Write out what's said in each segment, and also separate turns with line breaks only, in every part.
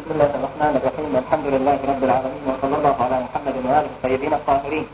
بسم الله الرحمن الرحيم، الحمد لله رب العالمين، وصلى الله على محمد وآله الطيبين الطاهرين.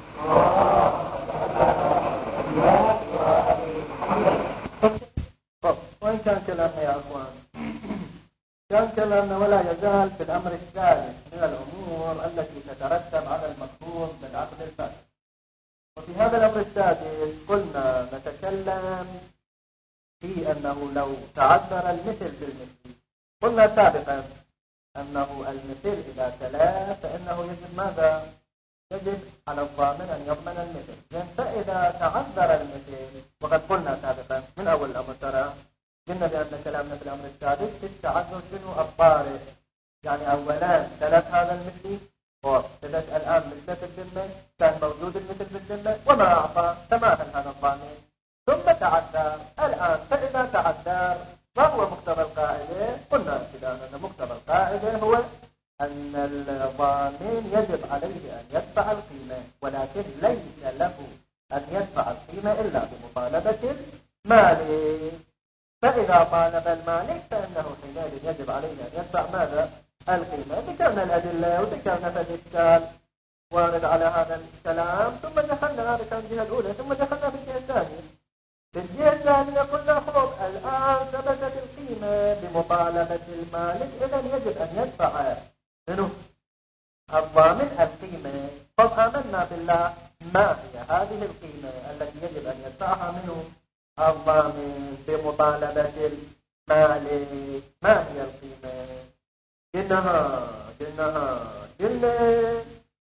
وين كان كلامنا يا أخوان؟ كان كلامنا ولا يزال في الأمر الثالث من الأمور التي تترتب على المفهوم بالعقل الفاسد. وفي هذا الأمر السادس قلنا نتكلم في أنه لو تعذر المثل بالمثل، قلنا سابقا أنه المثل إذا تلا فإنه يجب ماذا؟ يجب على الضامن أن يضمن المثل. فإذا تعذر المثل، وقد قلنا سابقا من أول الأمر ترى قلنا بأن كلامنا في الأمر السادس في التعذر شنو الطارئ، يعني أولا ثلاث هذا المثل وثلاث الآن مثل في الذمة، كان موجود المثل في الذمة وما أعطى تماما هذا الضامن، ثم تعذر الآن. فإذا تعذر فهو مقتضى القاعدة، قلنا ابتداء أن مقتضى القاعدة هو أن الضامن يجب عليه أن يدفع القيمة، ولكن ليس له أن يدفع القيمة إلا بمطالبة المالك. فإذا طالب المالك فإنه حينئذ يجب عليه أن يدفع ماذا؟ القيمة. ذكرنا الأدلة وذكرنا في الإشكال وارد على هذا الكلام، ثم دخلنا هذا كان الجهة الأولى، ثم دخلنا في الجهة الثانية. في الجهة الثانية قلنا خلاص الآن ثبتت القيمة بمطالبة المالك، إذن يجب أن يدفع منه الضامن القيمة. طب آمنا بالله، ما هي هذه القيمة التي يجب أن يدفعها منه الضامن بمطالبة المالك؟ ما هي القيمة؟ قلنا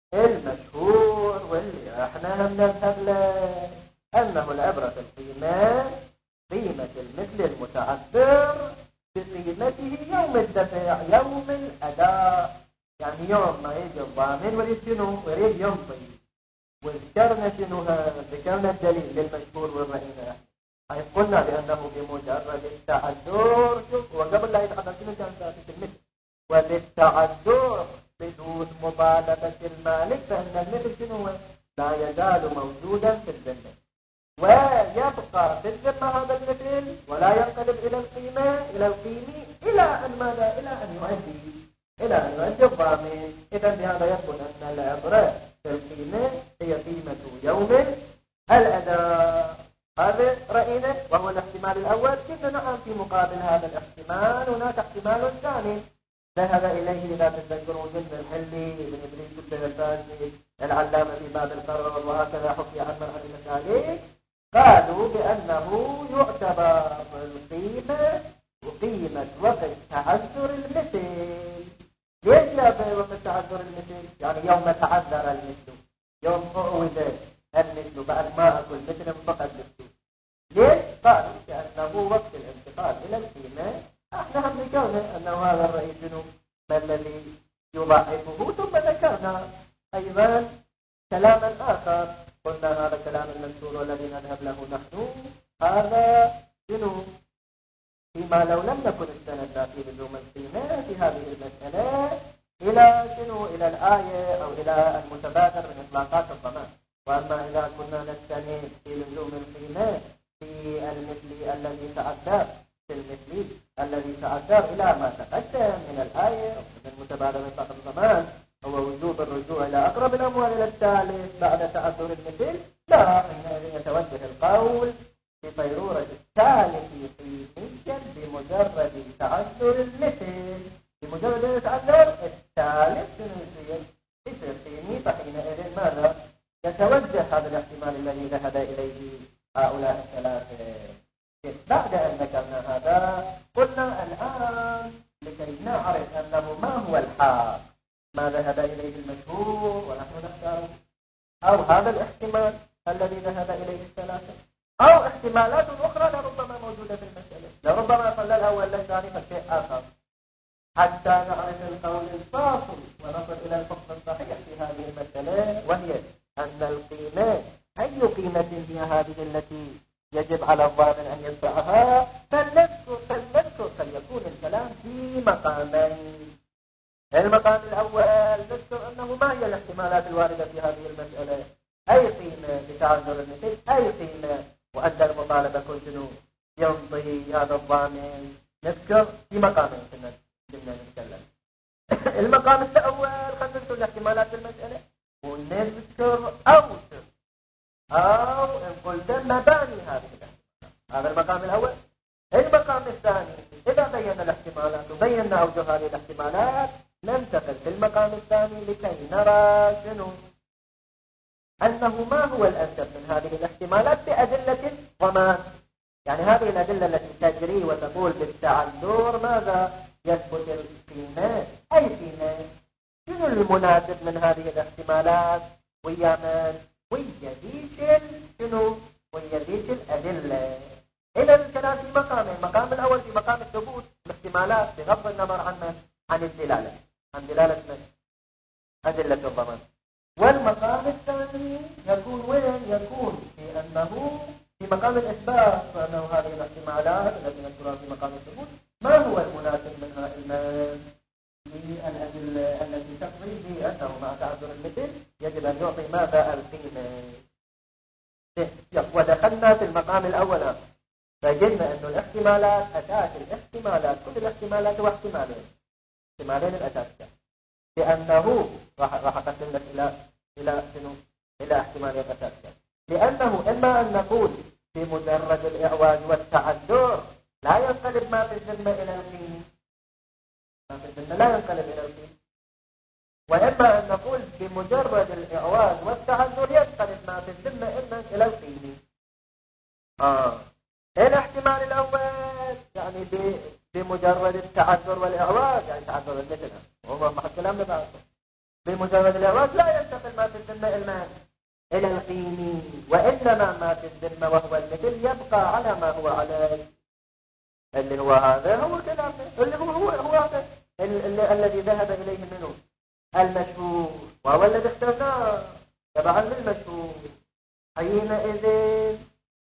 المشهور واللي احنا نذهب له أنه العبرة في القيمة قيمة المثل المتعذر بقيمته يوم الدفع، يوم الأداء، يعني يوم ما يجي الضامن ويريد شنو؟ ويريد يمضي. وذكرنا شنو؟ ذكرنا الدليل للمشهور والرهينة. أي قلنا بأنه بمجرد التعذر، شوف وقبل لا يتحدث شنو كان ثابت المثل، وبالتعذر بدون مطالبة المالك فإن المثل شنو؟ لا يزال موجودا في الذمة، ويبقى في الذمة هذا المثل ولا ينقلب إلى القيمة إلى أن ماذا؟ إلى أن يؤدي الضامن. إذا بهذا يقول أن العبرة في القيمة هي قيمة يوم الأداء. هذا رأينا وهو الاحتمال الأول. كنا نعم في مقابل هذا الاحتمال هناك احتمال ثاني ذهب إليه إذا تذكرون ابن الحلي ابن إبليس البازي العلامة في باب القرار، وهكذا حكي عن من علم ذلك. قالوا بأنه يعتبر القيمة وقيمة وقت تعذر المثل. ليش يا وقت تعذر المثل؟ يعني يوم تعذر المثل، يوم فعوذ المثل بعد ما أقول مثل فقد مثل. ليش؟ قالوا لأنه وقت الانتقال إلى القيمة. احنا هم ذكرنا أنه هذا الرئيس ما الذي يضعفه، ثم ذكرنا أيضا كلاما آخر. قلنا هذا كلام المنشور والذي نذهب له نحن، هذا شنو؟ فيما لو لم نكن استندنا في لزوم القيمة في هذه المسألة إلى شنو؟ إلى الآية أو إلى المتبادر من إطلاقات الضمان. وأما إذا كنا نستند في لزوم القيمة في المثل الذي تعذر، في المثل الذي تعذر إلى ما تقدم من الآية أو من المتبادر من إطلاق الضمان، هو وجوب الرجوع إلى أقرب الأموال إلى الثالث بعد تعذر المثل، لا، حينئذ يتوجه القول بضرورة الثالث قيميا بمجرد تعذر المثل. بمجرد تعذر الثالث يصير قيمي، فحينئذ ماذا؟ يتوجه هذا الاحتمال الذي ذهب إليه هؤلاء الثلاثة. بعد أن ذكرنا هذا قلنا الآن لكي نعرف أنه ما هو الحق، ما ذهب إليه المشهور ونحن نختاره، أو هذا الاحتمال الذي ذهب إليه الثلاثة، أو احتمالات أخرى لربما موجودة في المسألة، لربما صلى الأول للثاني فشيء آخر، حتى نعرف القول الفاصل ونصل إلى الحكم الصحيح في هذه المسألة، وهي أن القيمة أي قيمة هي هذه التي يجب على الضامن أن يدفعها. فليكون الكلام في مقامين. المقام الأول نذكر أنه ما هي الاحتمالات الواردة في هذه المسألة، أي قيمة بتعذر المثل، أي قيمة وأدى المطالبة كل يمضي هذا الضامن. نذكر في مقامين كنا نتكلم. المقام الأول خلينا نذكر الاحتمالات المسألة ونذكر أوصف أو إن قلت مباني هذه الاحتمالات. هذا المقام الأول. المقام الثاني إذا بينا الاحتمالات وبينا أوجه هذه الاحتمالات ننتقل في المقام الثاني لكي نرى شنو أنه ما هو الأنسب من هذه الاحتمالات بأدلة ضمان. يعني هذه الأدلة التي تجري وتقول بالتعذر ماذا يثبت القيمة أي قيمة شنو المناسب من هذه الاحتمالات ويا من ويا ذيك شنو ويا ذيك الأدلة. إذا الكلام في مقامين. المقام الأول في مقام الثبوت الاحتمالات بغض النظر عن الدلالة عن دلالة من أدلة الضمان. والمقام الثاني يكون وين يكون في أنه في مقام الإثبات فأنه هذه الاحتمالات التي نذكرها في مقام الثبوت ما هو المناسب منها للأدلة التي تقضي بأنه مع تعذر المثل يجب أن يعطي ماذا القيمة. ودخلنا في المقام الأول فقلنا أن الاحتمالات أساس الاحتمالات كل الاحتمالات هو احتمالين الأساسية لأنه راح أقسم لك إلى احتمالين أساسية. لأنه إما أن نقول بمجرد الإعواج والتعذر لا ينقلب ما في الذمة إلى القيم ما في الذمة لا ينقلب إلى القيم. وإما أن نقول بمجرد الإعواج والتعذر ينقلب ما في الذمة إلى القيم. الاحتمال الأول يعني بمجرد التعذر والإعواج يعني تعذر المثل وهو محل كلامنا بعض بمجرد الإعواج لا ينتقل ما في الذمة إلى القيم وإنما ما في الذمة وهو المثل يبقى على ما هو عليه اللي هو هذا هو كلامنا اللي هو هذا الذي ذهب إليه منه المشهور وهو الذي اخترناه تبعا للمشهور. حينئذ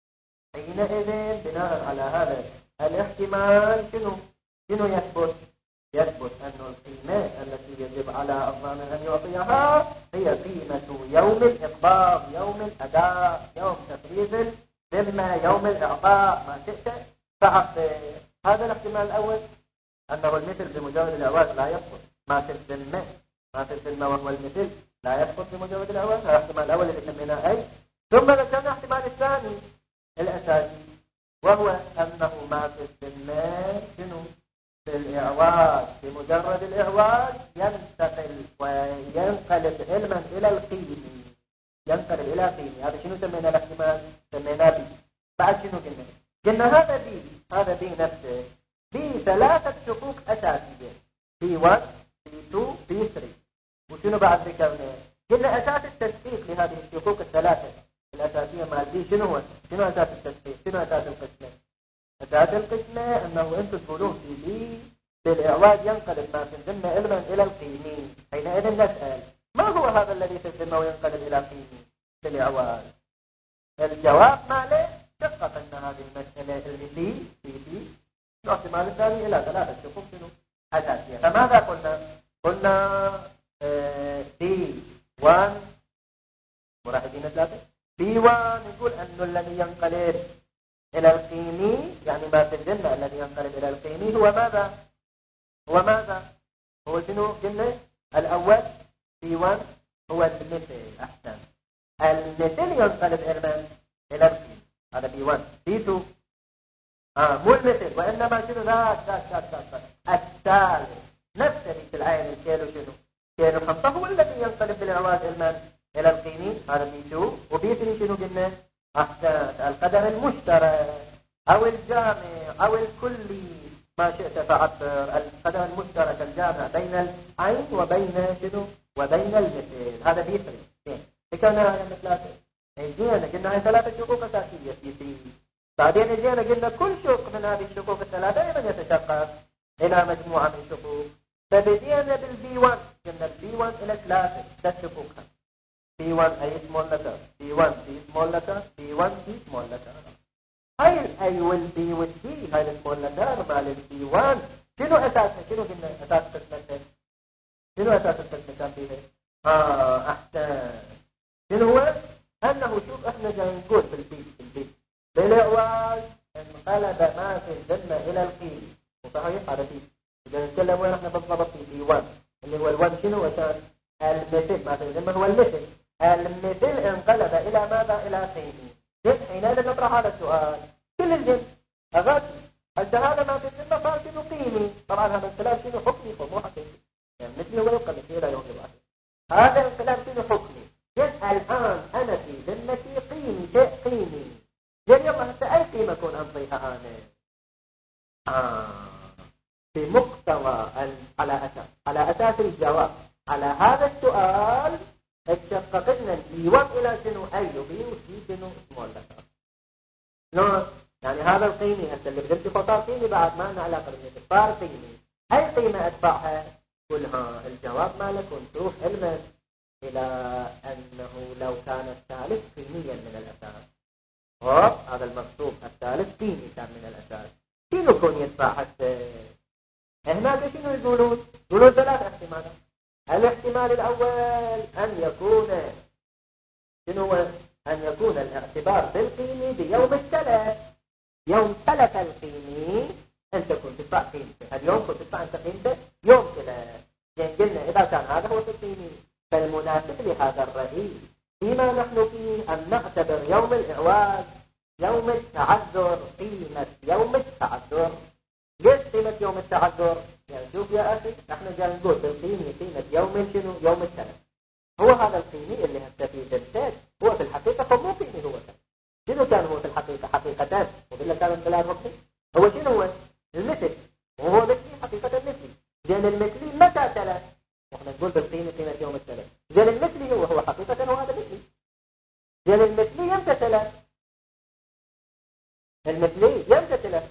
بناء على هذا الاحتمال شنو يثبت أن القيمة التي يجب على الضامن أن يعطيها هي قيمة يوم الإقباض يوم الأداء يوم تفريض الذمة يوم الإعطاء ما شئت فعط. هذا الاحتمال الأول أنه المثل بمجرد الإعواج لا يسقط ما في الذمة وهو المثل لا يسقط بمجرد الإعواج. هذا الاحتمال الأول اللي سميناه أي. ثم ذكرنا الاحتمال الثاني الأساسي وهو أنه ما في الذمة في الإعواج بمجرد الإعواج ينتقل وينقلب علما إلى القيم ينقلب إلى قيم. هذا شنو سمينا الاحتمال سميناه بي. بعد شنو قلنا هذا بي نفسه بي ثلاثة شقوق أساسية B1 B2 B3 وشنو بعد ذكرنا قلنا أساس التدقيق لهذه الشقوق الثلاثة الأساسية مع البي شنو أساس التدقيق شنو أساس القسمة. أساس القسمة أنه أنتم تقولون في بي بالإعواج ينقلب ما في الذمة علما إلى القيمين. حينئذ نسأل ما هو هذا الذي في الذمة وينقلب إلى قيمين بالإعواج. الجواب ماله دقق أن هذه المسألة اللي في الاحتمال الثاني إلى ثلاثة شقوق شنو أساسية. فماذا قلنا B1 مراحبين ثلاثة B1 يقول أنه الذي ينقلب إلى القيمي يعني ما في الذمة الذي ينقلب إلى القيمي هو ماذا هو شنو قلنا الأول B1 هو المثل. أحسن المثل ينقلب إلى القيمي هذا B1. B2 مو المثل وإنما شنو ذاك الثالث نفس ذيك العين الكيلو كيلو 5 هو الذي ينقلب بالإعواج إلى القيمي هذا B2. وB3 شنو قلنا أحسن القدر المشترك أو الجامع أو الكلي ما شئت فعبر القدر المشترك الجامع بين العين وبين المثل هذا B3. ذكرنا هاي ثلاثة جينا قلنا هاي ثلاثة شقوق أساسية في بعدين جينا قلنا كل شق من هذه الشقوق الثلاثة أيضا يتشقق إلى مجموعة من شقوق. فبدينا بالB1 قلنا الB1 إلى ثلاث شقوق B1 أي small letter B1 B small letter B1 B small letter. هاي الأي والB والC هاي small letter مع الB1 شنو أساسها شنو قلنا أساس القسمة شنو أساس القسمة كان فيها أحسن شنو هو أنه شوف إحنا جاي نقول في البيت بالإعواج انقلب ما في الذمة إلى القيم وصحيح هذا فيه إذا نتكلم وين إحنا بالضبط في B1 اللي هو الوان شنو وكان المثل، ما تسمى هو المثل. المثل انقلب إلى ماذا؟ إلى قيمي. حينئذ نطرح هذا السؤال، كل الجنس أغاد هذا ما تسمى صار شنو قيمي. طبعا هذا الكلام شنو حكمي فمو حقيقي، يعني مثلي هو يبقى مثلي لا يوم الآخر. هذا الكلام شنو حكمي؟ الآن أنا في ذمتي قيمي، شيء قيمي. يلا هسه أي قيمة أكون أنطيها أنا؟ في مقتضى على أساس الجواب على هذا السؤال اتشققنا الإيوان إلى شنو؟ أي وبي وسي شنو اسمه الأساس. نعم، يعني هذا القيمي هسه اللي بدلت فطار قيمي بعد ما لنا علاقة بالمثل، صار قيمي. أي قيمة أتبعها؟ قلها الجواب مالك ونشوف علما إلى أنه لو كان الثالث قيميا من الأساس. هذا المقصود، الثالث قيمي كان من الأساس، شنو يكون يتبع حتى هناك شنو يقولون؟ يقولون ثلاث احتمالات. الاحتمال الأول أن يكون شنو هو؟ أن يكون الاعتبار بالقيمي بيوم الثلاث. يوم ثلاث القيمي أنت كنت تدفع قيمته، اليوم كنت تدفع أنت قيمته يوم ثلاث. يعني قلنا إذا كان هذا هو القيمي فالمناسب لهذا الرأي فيما نحن فيه أن نعتبر يوم الإعواز يوم التعذر قيمة يوم التعذر. ليش قيمة يوم التعذر؟ يعني شوف يا أخي، احنا جاي نقول بالقيمة قيمة يوم شنو؟ يوم الثلاث. هو هذا القيمي اللي هسه فيه دلتات هو في الحقيقة فمو قيمي. هو شنو كان هو في الحقيقة؟ حقيقتان وبلا كان انقلاب ركني. هو شنو هو؟ المثل، وهو مثلي حقيقة مثلي. لأن المثلي متى ثلاث؟ واحنا نقول بالقيمة قيمة يوم الثلاث. لأن المثلي هو حقيقة هو هذا مثلي. لأن المثلي يمتى ثلاث؟ المثلي يمتى ثلاث؟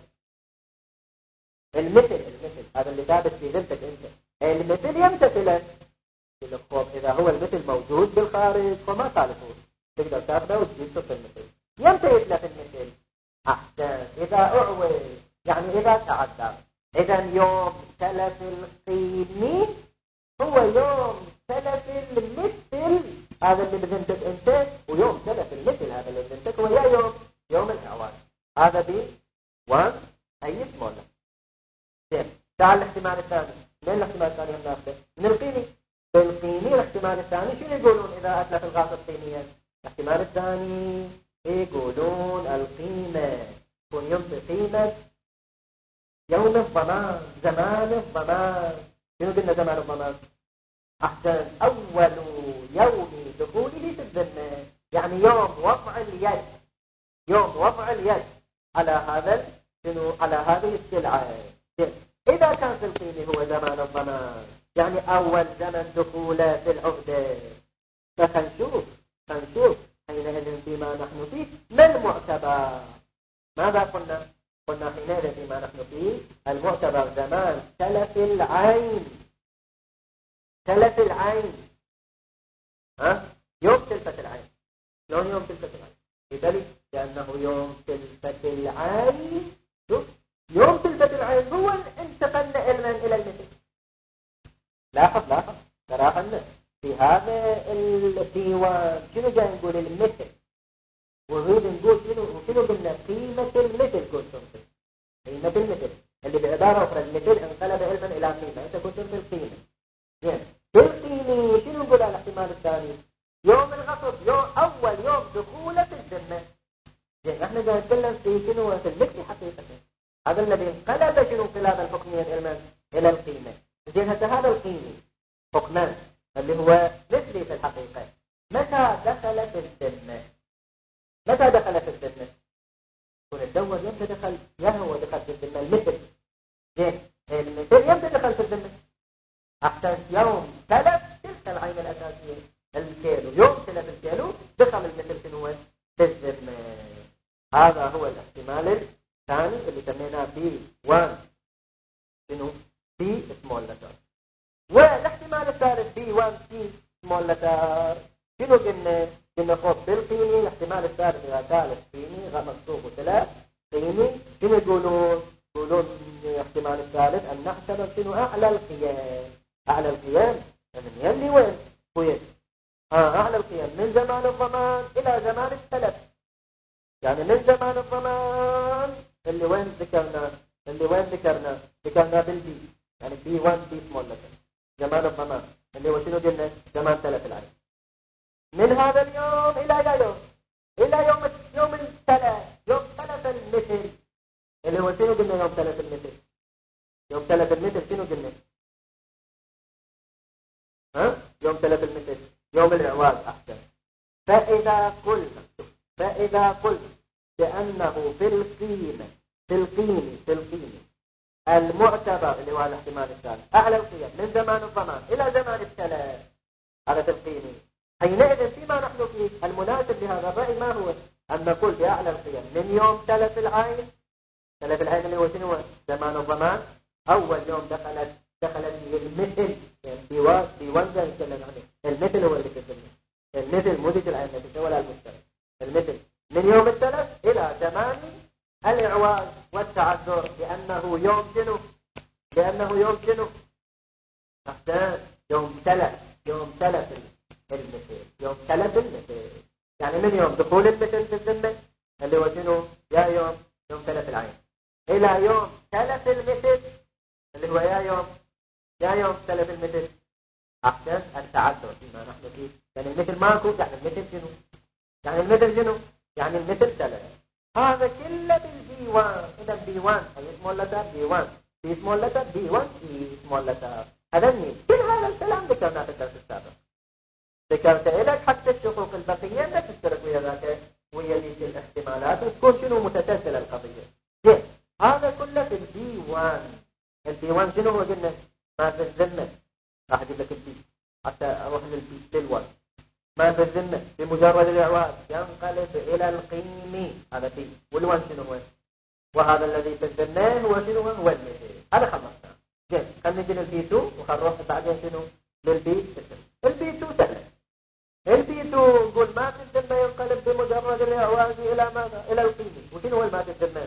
المثل هذا اللي ثابت في ذمتك انت. المثل يمتى ثلاث؟ إذا هو المثل موجود بالخارج فما ثالثه، تقدر تاخذه وتجيب صفر المثل. يمتى يتلف المثل؟ أحسن، إذا أعوز، يعني إذا تعذر. إذا يوم تلف القيمي هو يوم تلف المثل هذا اللي بذمتك انت، ويوم تلف المثل هذا اللي بذمتك هو يوم الإعواز. هذا بي 1 أي اسمه. تعال الاحتمال الثاني. من الاحتمال الثاني هم ناخذه؟ من القيمي. بالقيمي الاحتمال الثاني شنو يقولون إذا أتلف الغاصب قيميا؟ الاحتمال الثاني يقولون القيمة تكون ينطي قيمة يوم الضمان، زمان الضمان. شنو قلنا زمان الضمان؟ أحسن، أول يوم دخوله في الذمة، يعني يوم وضع اليد، يوم وضع اليد على هذا شنو؟ على هذه السلعة. إذا كان في القيمة هو زمان الضمان، يعني أول زمن دخوله في العقدة، فخنشوف حينئذ فيما نحن فيه ما المعتبر؟ ماذا قلنا؟ قلنا حينئذ فيما نحن فيه المعتبر زمان تلف العين. تلف العين، يوم تلفت العين. شلون يوم تلفت العين؟ لذلك لأنه يوم تلفت العين، يوم تلفت العين هو انتقلنا علما إلى المثل. لاحظ تراهن في هذا الديوان شنو جاي نقول؟ المثل. ونريد نقول شنو قلنا؟ قيمة المثل. كنتم قيمة المثل اللي بعبارة أخرى المثل انقلب علما إلى قيمة. أنت كنتم في القيمة. يعني في القيمة شنو نقول على الاحتمال الثاني؟ يوم الغصب، أول يوم دخوله في الذمة. يعني احنا جاي نتكلم في شنو؟ في المثل حقيقة. هذا الذي انقلب شنو انقلابا حكميا علما إلى القيمة. زين هذا القيمي حكمان اللي هو مثلي في الحقيقة متى دخل في الذمة؟ متى دخل في الذمة؟ يكون الدور يمتى دخل؟ هو دخل في الذمة المثل. زين المثل يمتى دخل في الذمة؟ أحسن، يوم تلف تلك العين الأساسية الكيلو. يوم تلف الكيلو دخل المثل شنو في الذمة. هذا هو الاحتمال الثاني اللي سميناه بي 1 شنو؟ بي سمول لتر. والاحتمال الثالث بي 1 سي سمول لتر. شنو قلنا خط بالقيمي. الاحتمال الثالث إذا ثالث قيمي مكتوب وثلاث قيمي شنو يقولون الاحتمال الثالث أن نحسب شنو؟ أعلى القيام. أعلى القيام من يلي وين؟ أعلى القيام من زمان الضمان إلى زمان التلف. يعني من زمان الضمان اللي وين ذكرنا بالبي، يعني بي 1 بي سمول لتر. زمان الضمان اللي هو شنو قلنا زمان تلف العين. من هذا اليوم إلى يوم إلى يوم الثلاث، يوم ثلاث المثل اللي هو شنو قلنا يوم ثلاث المثل. يوم ثلاث المثل شنو قلنا؟ يوم ثلاث المثل يوم الإعواز أحسن. فإذا قلت بأنه في القيمة المعتبر اللي هو الاحتمال الثالث أعلى القيم من زمان الضمان إلى زمان الثلاث على القيمة، حينئذ فيما نحن فيه المناسب لهذا الرأي ما هو؟ أن نقول بأعلى القيم من يوم تلف العين اللي هو شنو زمان الضمان، أول يوم دخلت المثل يعني في وزن يتكلم عنه. المثل هو اللي كتبنا المثل مدة العين التي ولا المشترك. المثل من يوم التلف إلى زمان الإعواز والتعذر لأنه يوم شنو أحسن يوم تلف المثل يعني من يوم دخول المثل في الذمة اللي هو شنو يا يوم تلف العين إلى يوم تلف المثل اللي هو يا يوم تلف المثل أحسن التعذر فيما نحن فيه. يعني المثل ماكو يعني المثل تلف. هذا كله بالديوان. إذا ديوان أي اسمه لتر ديوان في اسمه لتر ديوان في اسمه لتر. هذا مين؟ كل هذا الكلام ذكرناه في الدرس السابق. ذكرت لك حتى الشقوق البقية لا تشترك ويا ذاك ويا ذيك الاحتمالات وتكون شنو متسلسلة القضية. زين هذا كله في الديوان. الديوان شنو هو قلنا؟ ما في الذمة. راح أجيب لك البيت حتى أروح للوان. ما في الذمة بمجرد الإعواز ينقلب إلى القيمي. هذا فيه والوان شنو هو؟ وهذا الذي في الذمة هو شنو هو المثل. هذا خلصنا. زين خلينا نجي للبي2 وخنروح بعدين شنو للبي 6. البي2 سهل. البي2 نقول ما في الذمة ينقلب بمجرد الإعواز إلى ماذا؟ إلى القيمي. وشنو هو ما في الذمة؟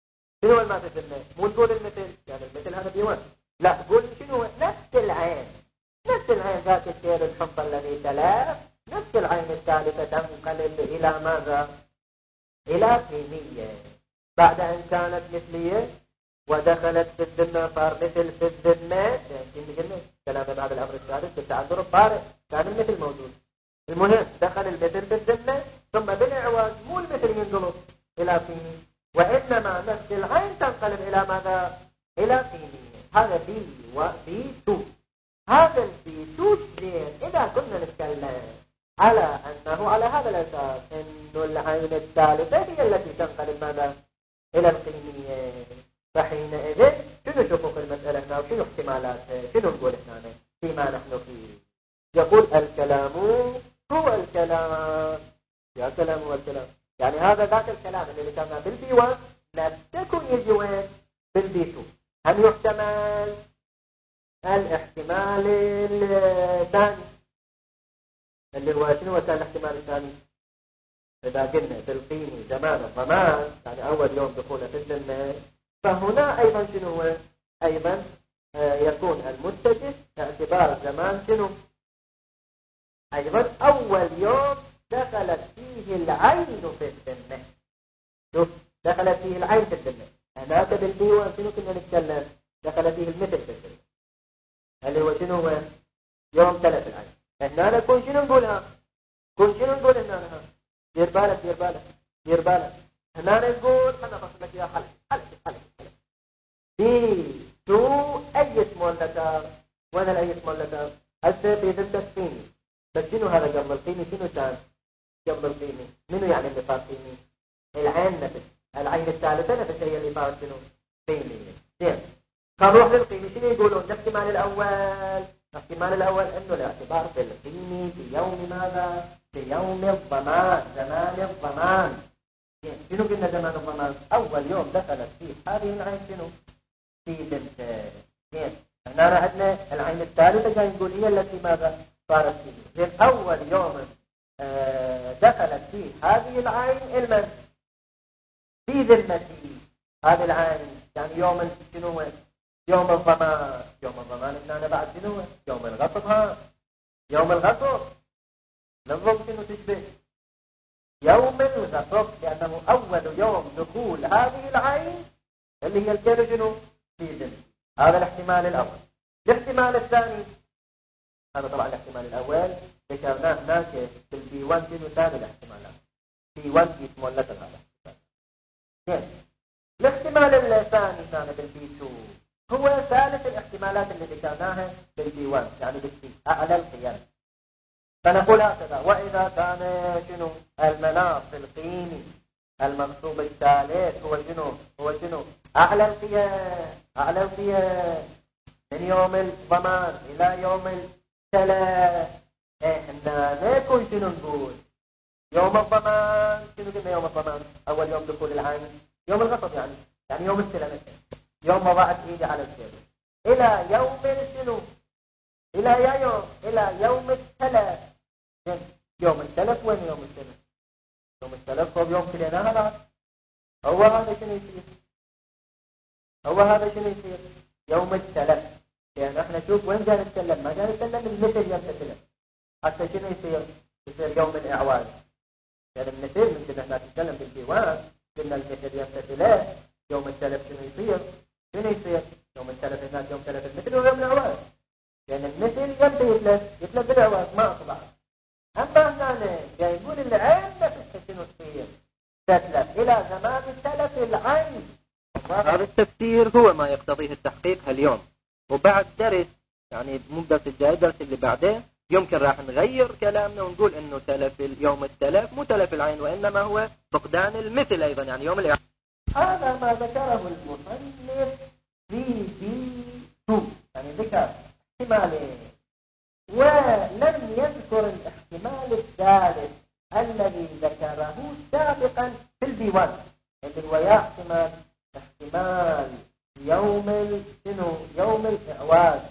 مو تقول المثل يعني المثل هذا ديوان. لا قول شنو هو؟ نفس العين ذاك الشيء الحمض الذي تلف. نفس العين الثالثة تنقلب إلى ماذا؟ إلى قيمية. بعد أن كانت مثلية ودخلت في الذمة صار مثل في الذمة. قلنا كلام بعد الأمر الثالث بالتعذر الطارئ كان المثل موجود. المهم دخل المثل في الذمة ثم بالإعواز مو المثل ينقلب إلى قيمية وإنما نفس العين تنقلب إلى ماذا؟ إلى قيمية. هذا B2. هذا البي2 زين. إذا كنا نتكلم على أنه على هذا الأساس أنه العين الثالثة هي التي تنقلب ماذا؟ إلى القيمية، فحينئذ شنو شقوق المسألة هنا وشنو احتمالاتها؟ شنو نقول هنا فيما نحن فيه؟ يقول الكلام هو الكلام. يا كلام هو الكلام يعني هذا ذاك الكلام اللي ذكرناه بالبي1 لا تكون يجي وين؟ بالبي2. هل يحتمل الاحتمال الثاني اللي هو شنو كان الاحتمال الثاني؟ إذا قلنا بالقيمي زمان الضمان يعني أول يوم دخوله في الذمة فهنا أيضا شنو هو؟ أيضا يكون المتجه باعتبار زمان شنو؟ أيضا أول يوم دخلت فيه العين في الذمة. شوف دخلت فيه العين في الذمة. هناك بالديوان شنو كنا نتكلم؟ دخلت فيه المثل في الذمة اللي هو شنو هو؟ يوم تلف العين. هنا نكون شنو نقولها؟ نقول هنا دير بالك هنا نقول خلنا نفصل لك يا حلق B2 أي اسم لتر. وين الأي اسم لتر؟ هسه بيدل القيمي. بس شنو هذا قبل القيمي؟ شنو كان قبل القيمي؟ منو يعني اللي صار قيمي؟ العين نفس. العين الثالثة نفس هي اللي صارت شنو؟ قيمي. زين نروح للقيمي. شنو يقولون؟ الاحتمال الأول إنه الاعتبار في القيمي في يوم ماذا؟ في يوم الضمان زمان الضمان. شنو قلنا زمان الضمان؟ أول يوم دخلت فيه هذه العين شنو؟ في ذمة. هنا عندنا العين الثالثة جاي نقول هي التي ماذا؟ صارت فيه. زين أول يوم دخلت فيه هذه العين المن في ذمتي. هذه العين يعني يوم شنو؟ يوم الضمان. هنا بعد شنو؟ يوم الغصب. يوم الغصب نظم شنو تشبه؟ يوم الغصب لأنه أول يوم دخول هذه العين اللي هي الكيلو شنو؟ في ذمة. هذا الاحتمال الأول. الاحتمال الثاني هذا طبعا الاحتمال الأول ذكرناه هناك في البي 1 شنو ثاني الاحتمالات بي 1 بي سمول لتر هذا. الاحتمال الثاني كان بالبي 2 هو ثالث الاحتمالات اللي ذكرناها بالبي 1 يعني بالبي أعلى القيم. فنقول هكذا وإذا كان شنو المناط القيمي المنصوب الثالث هو شنو أعلى القيم من يوم الضمان إلى يوم التلف. احنا نكون شنو نقول يوم الضمان شنو قلنا يوم الضمان أول يوم دخول العين يوم الغصب يعني يوم السلامة يوم وضعت إيدي على الجبل إلى يوم شنو إلى يوم التلف. يوم التلف وين يوم التلف؟ يوم التلف هو يوم كلنا هذا هو هذا شنو يصير يوم التلف. يعني احنا شوف وين جاي نتكلم ما جاي نتكلم المثل يمتثل حتى شنو يصير يوم الإعواز. يعني المثل مثل احنا نتكلم بالديوان قلنا المثل يمتثل يوم التلف شنو يصير يوم التلف هناك يوم تلف المثل ويوم الإعواز. يعني المثل يتلف بالإعواز ما أطلع. أما هنا جاي يقول العين نفسها شنو تصير تتلف إلى زمان تلف العين. هذا التفسير هو ما يقتضيه التحقيق اليوم. وبعد درس يعني مو الدرس الجاي الدرس اللي بعده يمكن راح نغير كلامنا ونقول انه تلف يوم التلف مو تلف العين وانما هو فقدان المثل ايضا يعني يوم الإعادة. هذا ما ذكره المصنف في بي 2 يعني ذكر احتمالين ولم يذكر الاحتمال الثالث الذي ذكره سابقا في البي 1 اللي هو احتمال يوم الإعواز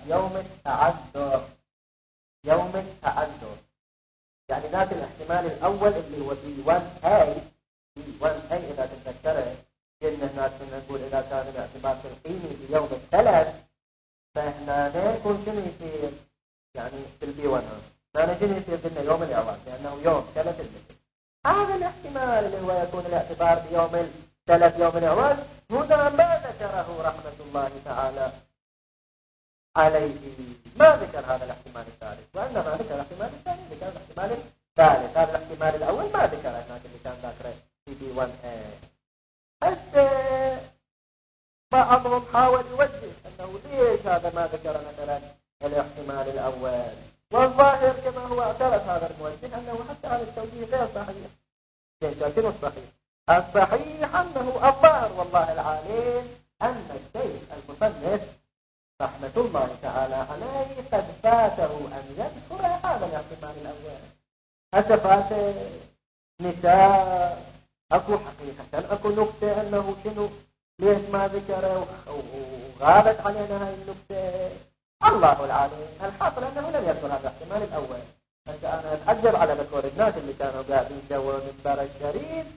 يوم التعذر. يعني ذات الاحتمال الأول اللي هو بي 1A إذا تتذكره قلنا الناس نقول إذا كان الاعتبار القيمي في يوم الثلاث فإحنا نكون شنو يصير يعني في البي 1 هذا شنو يصير قلنا يوم الإعواز لأنه يوم ثلاث المثل. هذا الاحتمال اللي هو يكون الاعتبار بيوم الثلاث يوم الإعواز هنا ما ذكره رحمة الله تعالى عليه ما ذكر هذا الاحتمال الثالث وإنما ذكر الاحتمال الثاني ذكر الاحتمال الثالث. هذا الاحتمال الأول ما ذكر هناك اللي كان ذاكره في بي 1A. حتى بعضهم حاول يوجه أنه ليش هذا ما ذكر مثلا الاحتمال الأول والظاهر كما هو اعترف هذا الموجه أنه حتى هذا التوجيه غير صحيح. لكن الصحيح أنه الظاهر والله العالم أن الشيخ المصنف رحمة الله تعالى عليه قد فاته أن يذكر هذا الاحتمال الأول. فات نساء أكو حقيقة أكو نكتة أنه شنو ليش ما ذكره وغابت علينا هاي النكتة. الله العالم الحاصل أنه لم يذكر هذا الاحتمال الأول. أنا أتعجب على ذكر الناس اللي كانوا قاعدين يسووا مدبر الشريف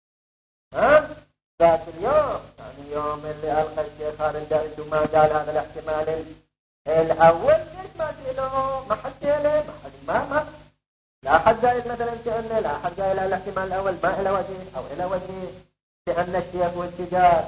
ذات اليوم يعني يوم اللي ألقى الشيخ خالد ما قال هذا الاحتمال الأول ليش ما سئله ما حد سئله ما لا حد قايل مثلا كأنه لا حد قايل الاحتمال الأول ما إلى وجه أو إلى وجه كأن الشيخ والتجار.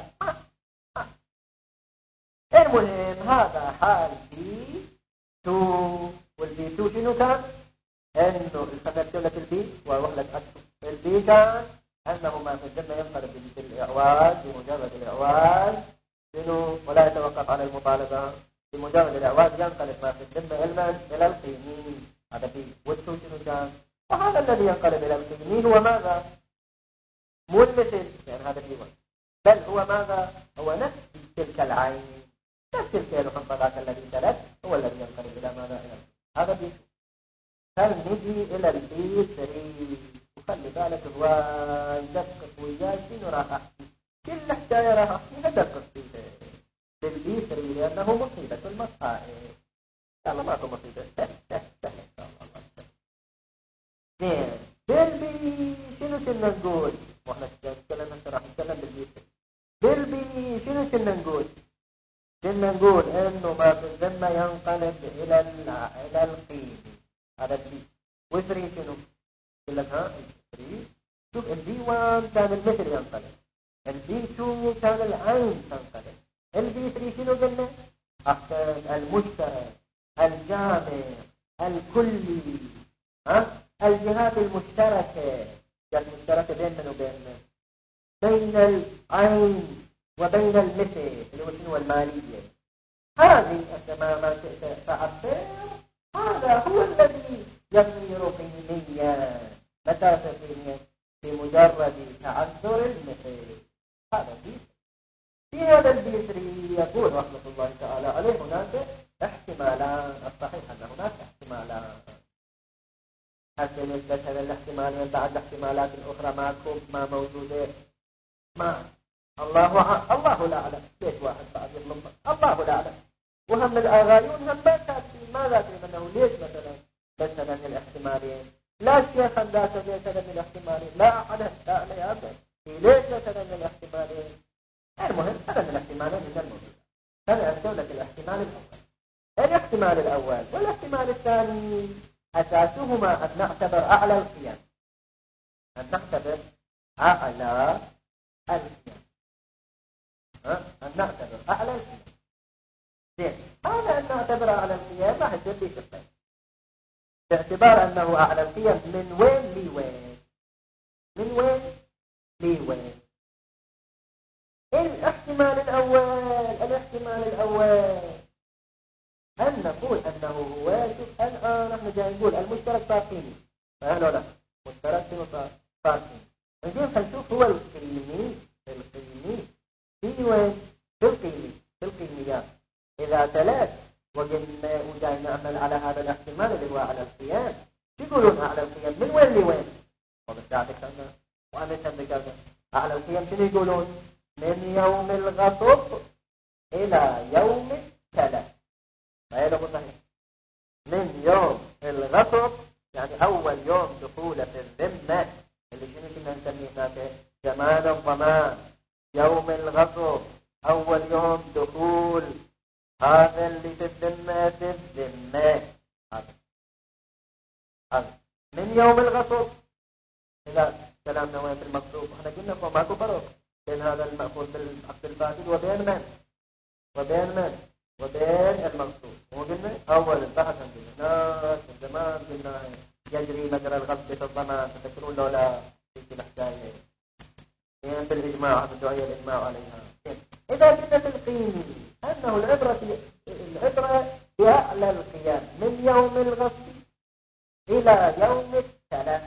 المهم هذا حال بي 2 والبي 2 شنو كان انه الخمس لك البي واروح لك اكتب البي كان انه ما في الجنة ينقلب بالاعواز بمجرد الاعواز شنو ولا يتوقف على المطالبة بمجرد الاعواز ينقلب ما في الجنة علما الى القيمين. هذا بي والتو شنو كان وهذا الذي ينقلب الى القيمين هو ماذا مو المثل يعني هذا بي 1 بل هو ماذا هو نفس تلك العين نفس تلك الحنطقات الذي تلت هو الذي ينقلب الى ماذا الى هذا بي. هل نجي إلى البي 3 وخلي بالك هو يدقق وياي شنو راح أحكي كل حكاية راح أحكيها دقق فيها بالبي 3 لأنه مصيبة المصائب. يلا ماكو مصيبة سهل إن شاء الله. زين بالبي شنو كنا نقول واحنا نتكلم هسه راح نتكلم بالبي 3 بالبي شنو كنا نقول إنه ما في الذمة ينقلب إلى القيم. هذا البي وثري شنو يقول لك ها البي شوف البي 1 كان المثل ينقلب البي 2 كان العين تنقلب البي 3 شنو قلنا أحسن المشترك الجامع الكلي، الجهات المشتركة بين من وبين من؟ بين العين وبين المثل اللي هو شنو المالية. هذه عندما ما تعبر هذا هو الذي يصير قيميا. متى قيميا؟ بمجرد تعذر المثل. هذا في هذا البيسري يقول رحمة الله تعالى عليه هناك احتمالان. الصحيح أن هناك احتمالان. هل نسبة الاحتمالين بعد الاحتمالات الأخرى ما موجودة؟ ما الله لا أعلم. ليش واحد بعد يطلب الله لا أعلم. وهم الآغايون هم ما كاتبين ما ذاكرين أنه ليش مثلا الاحتمالين. لا شيخا لا مثلا الاحتمالين لا أحد لا أبدا. ليش مثلا الاحتمالين؟ المهم مثلا الاحتمالين من الموجودة. أنا أقول لك الاحتمال الأول والاحتمال الثاني أساسهما أن نعتبر أعلى القيم. أن نعتبر أعلى القيم. زين، هذا أن نعتبر أعلى القيم راح يصير في شقين. باعتبار أنه أعلى القيم من وين لوين؟ من وين لوين؟ الاحتمال الأول أن نقول أنه هو شوف الآن نحن جاي نقول المشترك فاقيني. فهلا لا مشترك شنو فاقيني. نجيب نشوف هو القيمي في وين؟ في القيميات. إذا ثلاث وقلنا وجاي نعمل على هذا الاحتمال اللي هو على القيام. يقولون أعلى القيم من وين لوين؟ وبالتالي كنا وأمثل بكذا أعلى القيم شنو يقولون؟ من يوم الغصب إلى يوم التلف. هذا هو صحيح. من يوم الغصب يعني أول يوم دخول في الذمة اللي شنو كنا نسميه هناك زمان الضمان. يوم الغصب أول يوم دخول هذا اللي في الذمة هذا من يوم الغصب إلى كلامنا وين في المكتوب. احنا قلنا ماكو فرق بين هذا المأخوذ بالعقد الفاسد وبين المقصود. وقلنا أول البحث عندنا ناس من زمان قلنا يجري مجرى الغصب في الضمان. تذكرون لولا في الحكاية بالإجماع بالدعية الإجماع عليها. إذا كنا في القيم أنه العبرة بأعلى القيام من يوم الغصب إلى يوم التلف.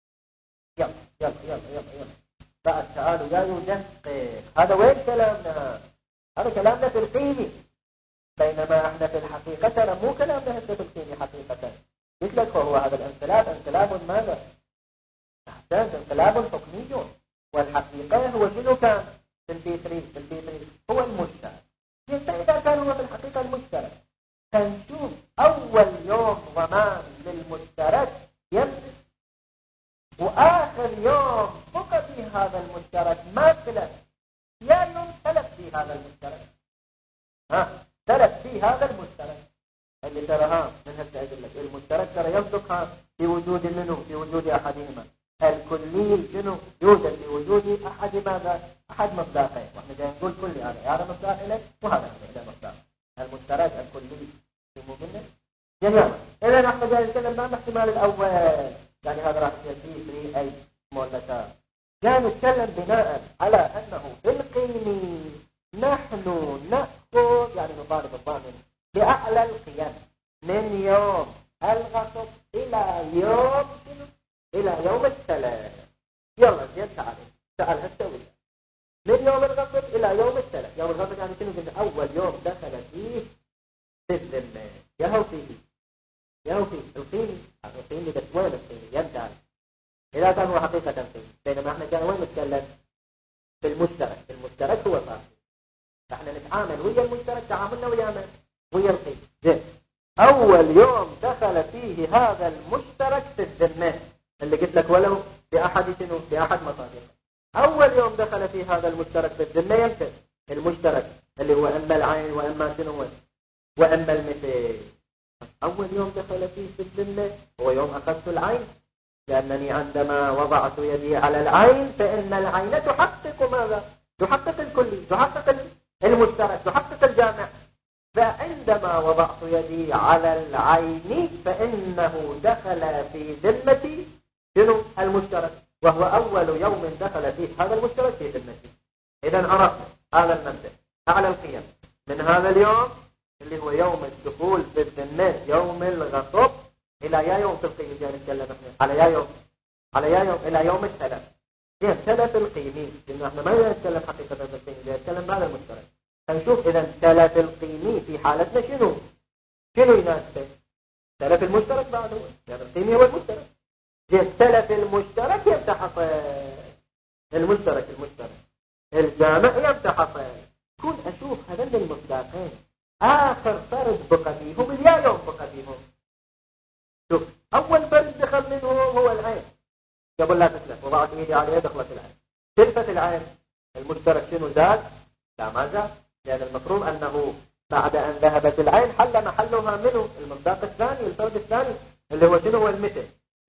يلا بعد تعالوا يا يدقق. هذا وين كلامنا؟ هذا كلامنا في القيم. بينما احنا في الحقيقة ترى مو كلامنا هسه في القيم حقيقة. قلت لك هو هذا انقلاب ماذا؟ أحسنت، انقلاب حكمي. والحقيقة هو شنو كان في البي 3 هو المشترك. إذا كان هو في الحقيقة المشترك فنشوف أول يوم ضمان للمشترك يمسك وآخر يوم بقى في هذا المشترك ما تلف. يا يوم تلف في هذا المشترك تلف في هذا المشترك اللي ترى من هسه أقول لك المشترك ترى يصدق في وجود منه في وجود أحدهما. الكلي شنو يوجد في وجود أحد مصداقين. واحنا جاي نقول كلي هذا مصداق إليه وهذا إليه مصداق. المشترك الكلي في مبنى جميعا. إذا نحن جاي نتكلم عن الاحتمال الأول يعني هذا راح يصير فيه 3 مولدات. جاي نتكلم بناء على أنه في القيم نحن نأخذ يعني نطالب الضامن بأعلى القيم من يوم الغصب إلى يوم التلف. يلا زين تعال هتسوي من يوم الغصب إلى يوم التلف. يوم الغصب يعني شنو قلنا أول يوم دخل فيه في الذمة. يهو فيه القيمي بس وين القيمي يبدأ إذا كان هو حقيقة القيمي. بينما احنا كان وين نتكلم في المشترك هو صار. احنا نتعامل ويا المشترك تعاملنا ويا القيمي. زين أول يوم دخل فيه هذا المشترك في الذمة اللي قلت لك ولو بأحد مصادر. أول يوم دخل فيه هذا المشترك في الذمة ينتهي المشترك اللي هو أما العين وأما شنو وأما المثل. أول يوم دخل فيه في الذمة هو يوم أخذت العين. لأنني عندما وضعت يدي على العين فإن العين تحقق ماذا؟ تحقق الكلي، تحقق المشترك، تحقق الجامع. فعند عندما وضعت يدي على العين فإنه دخل في ذمتي شنو المشترك، وهو أول يوم دخل فيه هذا المشترك في ذمتي. إذا عرفنا هذا المبدأ. أعلى القيم من هذا اليوم اللي هو يوم الدخول في الذمة، يوم الغصب، إلى يا يوم تلقيم جاي نتكلم احنا على يا يوم إلى يوم التلف. زين تلف القيمي، لأنه احنا ما نتكلم حقيقة القيمي، نتكلم بعد المشترك. هنشوف إذا تلف القيمي في حالتنا شنو يناسبه. تلف المشترك بعده، يعني القيمي هو المشترك. زين تلف المشترك يمتحص المشترك الجامع يمتحص. كون أشوف هذين المصداقين آخر فرد بقى فيهم اليا يوم بقى فيهم. شوف أول فرد دخل منهم هو العين قبل لا تتلف، وضعت ايدي عليها دخلت العين. تلفت العين المشترك شنو زاد؟ لا ما زاد، لأن المفروض أنه بعد أن ذهبت العين حل محلها منه المصداق الثاني، الفرد الثاني اللي هو شنو؟ هو المثل.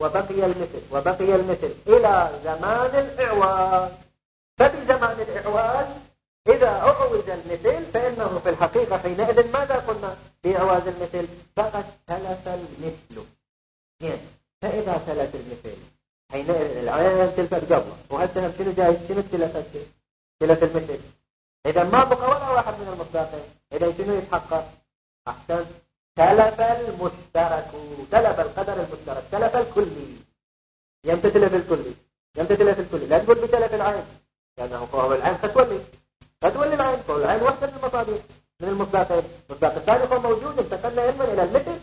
وبقي المثل إلى زمان الإعواز. ففي زمان الإعواز إذا أعوز المثل فإنه في الحقيقة حينئذ ماذا قلنا في إعواز المثل؟ فقد تلف المثل. يعني فإذا تلف المثل حينئذ العين تلفت قبله، وهالسهم شنو جاي؟ شنو تلف المثل. إذا ما بقى ولا واحد من المصداقين، إذا شنو يتحقق؟ أحسن، تلف المشترك، تلف القدر المشترك، تلف الكلي. يمتى تلف الكلي؟ لا تقول بتلف العين، لأنه فهو العين فتولي العين، فهو العين واحدة من المصادر من المصداقين. المصداق الثاني هو موجود، انتقلنا علما إلى المثل.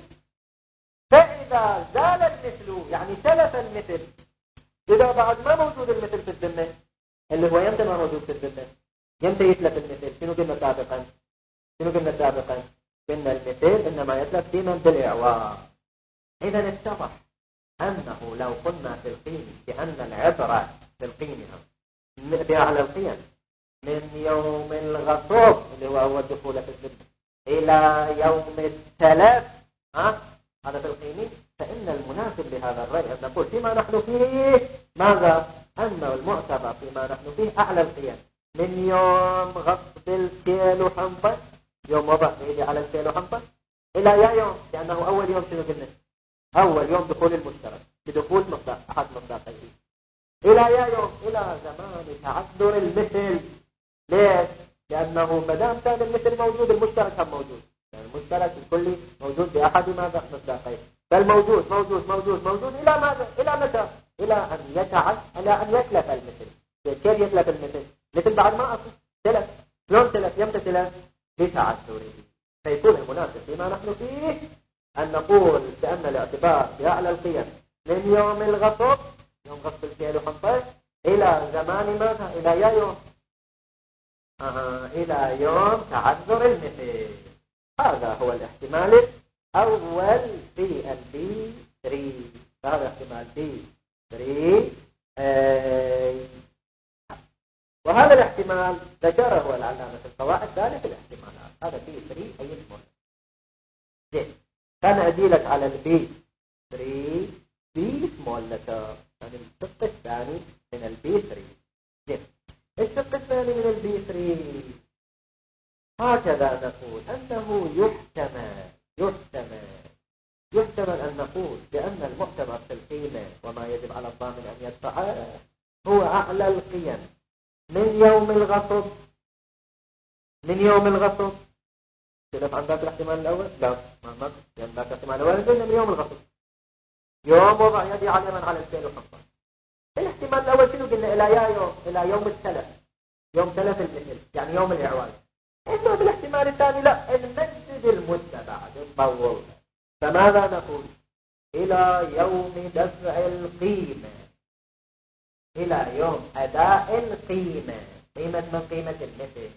فإذا زال المثل يعني تلف المثل، إذا بعد ما موجود المثل في الذمة، اللي هو يمتى ما موجود في الذمة، يمتى يتلف المثل؟ شنو قلنا سابقا؟ قلنا المثل إنما يتلف ديما بالإعواز. إذا اتضح أنه لو قلنا في القيم بأن العبرة في القيم بأعلى القيم من يوم الغصب اللي هو أول دخول في الذمة إلى يوم التلف، هذا في القيم، فإن المناسب لهذا الرأي أن نقول فيما نحن فيه ماذا؟ أن المعتبر فيما نحن فيه أعلى القيم من يوم غصب الكيل وحنطة، يوم وضع ايدي على الكيل وحنطة، إلى يا يوم، لأنه أول يوم شنو قلنا؟ أول يوم دخول المشترك بدخول أحد مصداقيه، إلى يا يوم إلى زمان تعذر المثل. ليش؟ لأنه مدام كان المثل موجود المشترك هم موجود، يعني المشترك الكلي موجود بأحد مصداقيه، بل موجود إلى ماذا؟ إلى متى؟ إلى أن يتلف المثل. كيف يتلف المثل؟ مثل بعد ما أصل تلف. شلون تلف؟ يمتى تلف؟ بتعذره. فيكون المناسب فيما نحن فيه أن نقول بأن الاعتبار بأعلى القيم من يوم الغصب، يوم غصب الكيل وحنطة، إلى زمان ماذا؟ إلى يا يوم إلى يوم تعذر المثل. هذا هو الاحتمال الأول في البي 3. هذا احتمال بي 3. وهذا الاحتمال ذكره العلامة في القواعد ثالث الاحتمالات. هذا بي 3 أي اسمه. زين، أنا أديلك على البي 3 بي سمول لتر، يعني الشق الثاني من البي 3. زين، الشق الثاني من البي 3 هكذا نقول أنه يحتمل أن نقول بأن المعتبر في القيمة وما يجب على الضامن أن يدفعه هو أعلى القيم من يوم الغصب. تلف عن ذاك الاحتمال الأول؟ لا، ما يعني ذاك الاحتمال الأول قلنا من يوم الغصب، يوم وضع يدي على من على الكيل وحنطة. الاحتمال الأول شنو قلنا؟ إلى يوم التلف، يوم تلف المثل، يعني يوم الإعواز. إنه بالاحتمال الثاني لا، نمدد المدة بعد نطول. فماذا نقول؟ إلى يوم دفع القيمة، إلى يوم أداء القيمة. قيمة من؟ قيمة المثل.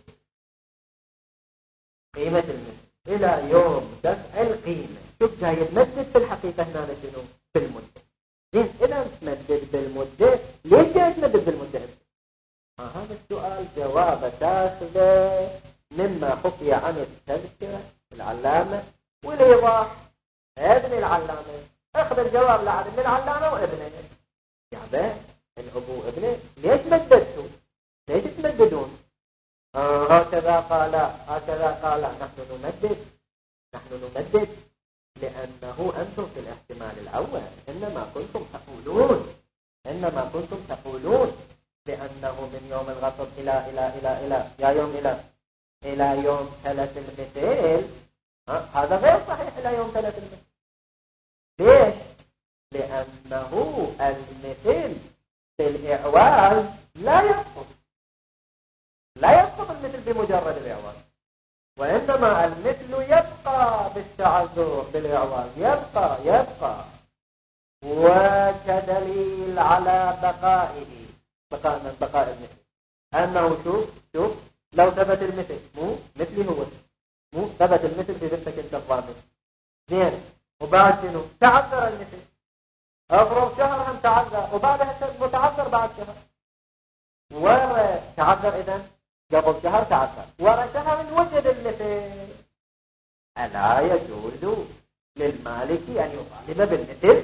إلى يوم دفع القيمة. شوف جاي تمدد في الحقيقة هنا شنو؟ في المدة. إذا تمدد بالمدة، ليش جاي تمدد بالمدة؟ هذا السؤال جواب تاخذه مما حكي عن التذكرة العلامة والإيضاح ابن العلامة. أخذ الجواب لعن ابن العلامة وابنه. يعني الأبو وابنه ليش مددتوا؟ ليش تمددون؟ هكذا قال نحن نمدد نحن نمدد لأنه أنتم في الاحتمال الأول إنما كنتم تقولون بأنه من يوم الغصب إلى يوم ثلاث المثل. هذا غير صحيح. إلى يوم ثلاث المثل ليش؟ لأنه المثل في الإعواز لا يسقط المثل بمجرد الإعواز، وإنما المثل يبقى بالتعذر بالإعواز، يبقى وكدليل على بقاء المثل أنه شوف لو ثبت المثل مو مثلي هو مو ثبت المثل في ذمتك انت الضامن زين، وبعد شنو تعذر المثل، افرض شهر هم تعذر وبعدها متعذر بعد شهر، ورا تعذر اذا قبل شهر تعذر ورا شهر وجد المثل، ألا يجوز للمالك أن يطالب بالمثل؟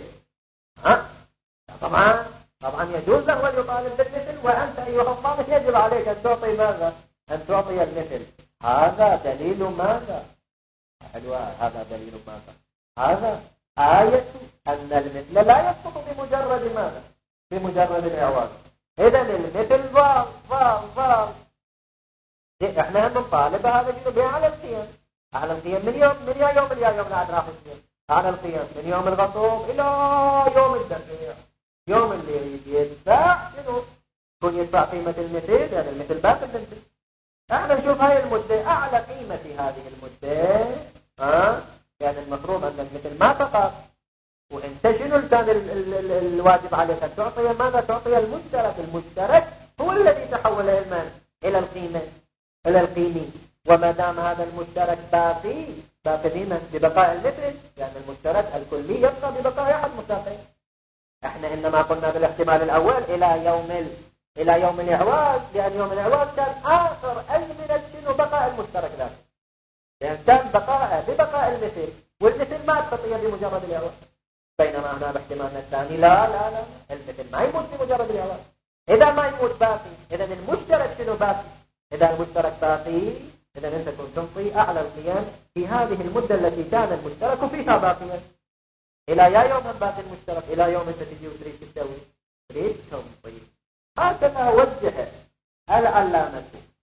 طبعا يجوز له أن يطالب بالمثل، وأنت أيها الضابط يجب عليك أن تعطي ماذا؟ أن تعطي المثل. هذا دليل ماذا؟ حلوة. هذا دليل ماذا؟ هذا آية أن المثل لا يسقط بمجرد ماذا؟ بمجرد الإعواز. إذن المثل ضار. احنا نطالب هذا الشيء على القيم. على القيم من يوم العد راح يصير على القيم من يوم الغصوب إلى يوم الدفع، يوم اللي يدفع شنو؟ يكون يدفع قيمة المثل، يعني المثل باقي المثل. احنا نشوف هاي المدة أعلى قيمة في هذه المدة، يعني المفروض أن المثل ما سقط، وانت شنو كان الواجب عليك أن تعطي ماذا؟ تعطي المشترك هو الذي تحول إلى القيمة إلى القيمة. وما دام هذا المشترك باقي ببقاء المثل، يعني المشترك الكلي يبقى ببقاء أحد مساقين. احنا إنما قلنا بالاحتمال الأول إلى يوم الإعواز، لأن يوم الإعواز كان آخر أي من الشنو بقاء المشترك له، لأن كان ببقاء المثل، والمثل ما تستطيع بمجرد الإعواز. بينما هنا باحتمالنا الثاني لا المثل ما يموت بمجرد الإعواز. إذا ما يموت باقي، إذا المشترك شنو باقي؟ إذا المشترك باقي، إذا أنت كنت تنطي أعلى القيم في هذه المدة التي كان المشترك فيها باقيا. إلى يا يوم باقي المشترك، إلى يوم أنت تجي وتريد تسوي، تريد تنطي. هكذا وجه العلامة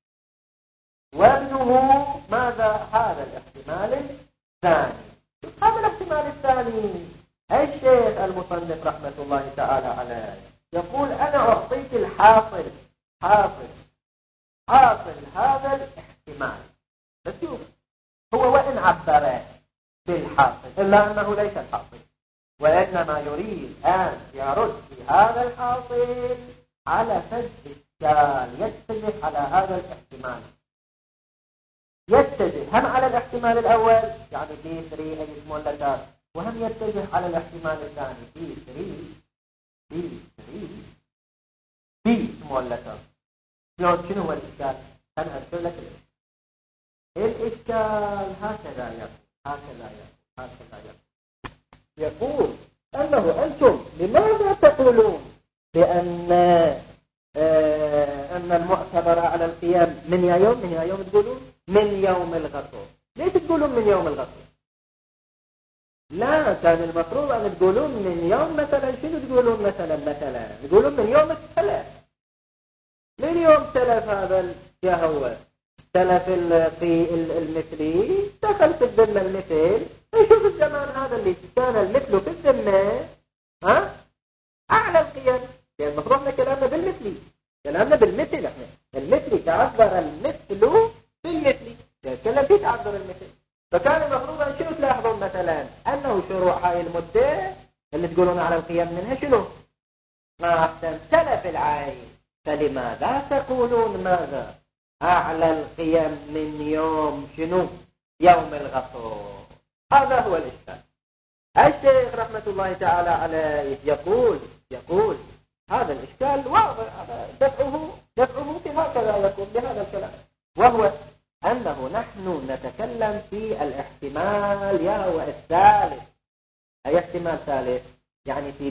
وابنه ماذا؟ هذا الاحتمال الثاني. هذا الاحتمال الثاني الشيخ المصنف رحمة الله تعالى عليه يقول أنا أعطيك الحاصل هذا الاحتمال. بس هو وإن عبر بالحاصل إلا أنه ليس الحاصل، وإنما يريد أن يرد في هذا الحاصل على فد إشكال يتجه على هذا الاحتمال، يتجه هم على الاحتمال الأول يعني B3 أي مولدات، وهم يتجه على الاحتمال الثاني B3 B مولدات. شنو هو الإشكال؟ أنا أذكر لك الإشكال هكذا يقول أنه أنتم لماذا تقولون بأن المعتبر على القيام من يوم تقولون من يوم الغصب؟ ليش تقولون من يوم الغصب؟ لا، كان المفروض أن تقولون من يوم مثلا شنو تقولون مثلا تقولون من يوم الثلاث. من يوم ثلاث هذا يا هو ثلاث المثلي دخل في الذمة المثل. نشوف الزمان هذا اللي كان المثل في الذمة أعلى القيم، يعني المفروض كلامنا بالمثل احنا المثل تعذر المثل بالمثل، نتكلم في تعذر المثل. فكان المفروض أن شنو تلاحظون مثلا أنه شروع هاي المدة اللي تقولون على القيم منها شنو؟ ما أحسن تلف العين. فلماذا تقولون ماذا؟ أعلى القيم من يوم شنو؟ يوم الغصب. هذا هو الإشكال. الشيخ رحمة الله تعالى عليه يقول هذا الإشكال واضح، دفعه في هكذا يكون بهذا الكلام، وهو أنه نحن نتكلم في الاحتمال يا هو الثالث. أي احتمال ثالث؟ يعني في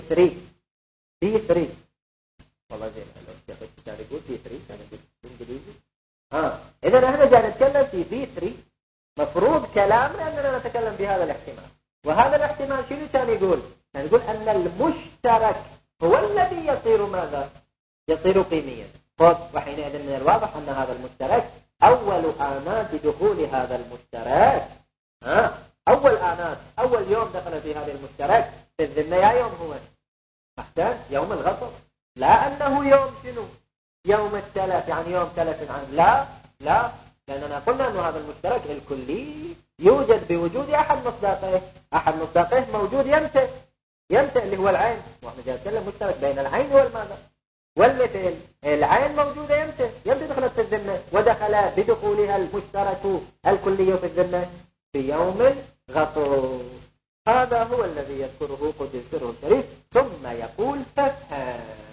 B3 والله زين كان يقول B3 كان يقول بالإنجليزي. إذا نحن جاي نتكلم في B3 مفروض كلامنا أننا نتكلم بهذا الاحتمال. وهذا الاحتمال شنو كان يقول؟ كان يقول أن المشترك هو الذي يصير ماذا؟ يصير قيميا. وحينئذ من الواضح أن هذا المشترك أول آنات دخول هذا المشترك، أول آنات، أول يوم دخل في هذا المشترك في الذمة يا يوم هو أحسن يوم الغصب، لا أنه يوم شنو؟ يوم التلف، يعني يوم تلف عنه. لا، لأننا قلنا أن هذا المشترك الكلي يوجد بوجود أحد مصداقيه موجود يمتئ اللي هو العين. ونحن جاء نتكلم مشترك بين العين والماذا؟ والمثل. العين موجودة يمتئ دخلت في الذمة، ودخل بدخولها المشترك الكلي في الذمة في يوم الغصب. هذا هو الذي يذكره قدس سره الشريف، ثم يقول فافهم.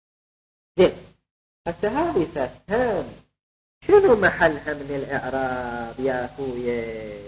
هذه فافهم شنو محلها من الإعراب يا أخويا؟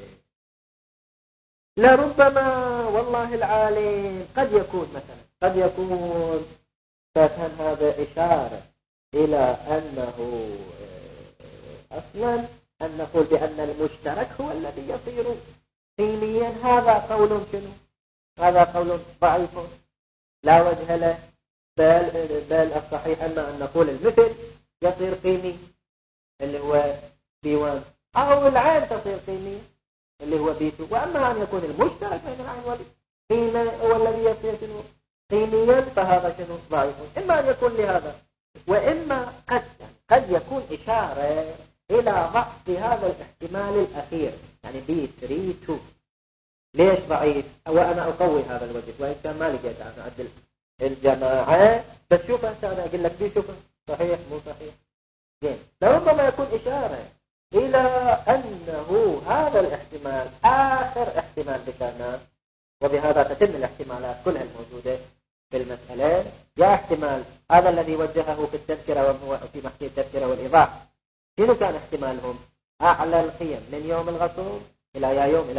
لربما والله العالم قد يكون فافهم هذا إشارة إلى أنه أصلا أن نقول بأن المشترك هو الذي يصير قيميا. هذا قول شنو؟ هذا قول ضعيف لا وجه له. بل الصحيح أن نقول المثل يصير قيمي اللي هو B1، أو العين تصير قيمي اللي هو B2. وأما أن يكون المشترك بين العين والقيمة هو الذي يصير شنو؟ قيميا، فهذا شنو؟ ضعيف. إما أن يكون لهذا، وإما قد يكون إشارة إلى ضعف هذا الاحتمال الأخير، يعني B3-2. ليش ضعيف؟ وأنا أقوي هذا الوجه، وإن كان ما لقيت أنا أعدل الجماعة، بس شوف أنت، أنا أقول لك شوف صحيح مو صحيح. زين، لربما يكون إشارة إلى أنه هذا الاحتمال آخر احتمال ذكرناه، وبهذا تتم الاحتمالات كلها الموجودة في المسألة. يا احتمال هذا الذي وجهه في التذكرة وفي محكي التذكرة والإيضاح، شنو كان احتمالهم؟ أعلى القيم من يوم الغصب إلى يا يوم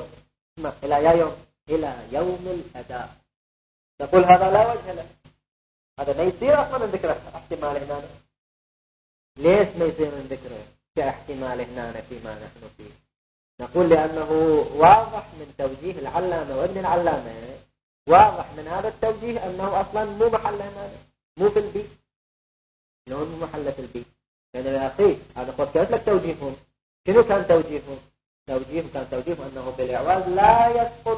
إلى يوم الأداء. تقول هذا لا وجه له، هذا ما يصير أصلا من ذكره احتمال هنا. ليش ما يصير من ذكره كاحتمال هنا فيما نحن فيه؟ نقول لأنه واضح من توجيه العلامة وابن العلامة، واضح من هذا التوجيه أنه أصلا مو محل هنا، مو في البيت، إنه مو محل في البيت. يعني يا أخي هذا فكرت لك توجيههم. شنو كان توجيههم؟ كان توجيههم أنه بالإعواز لا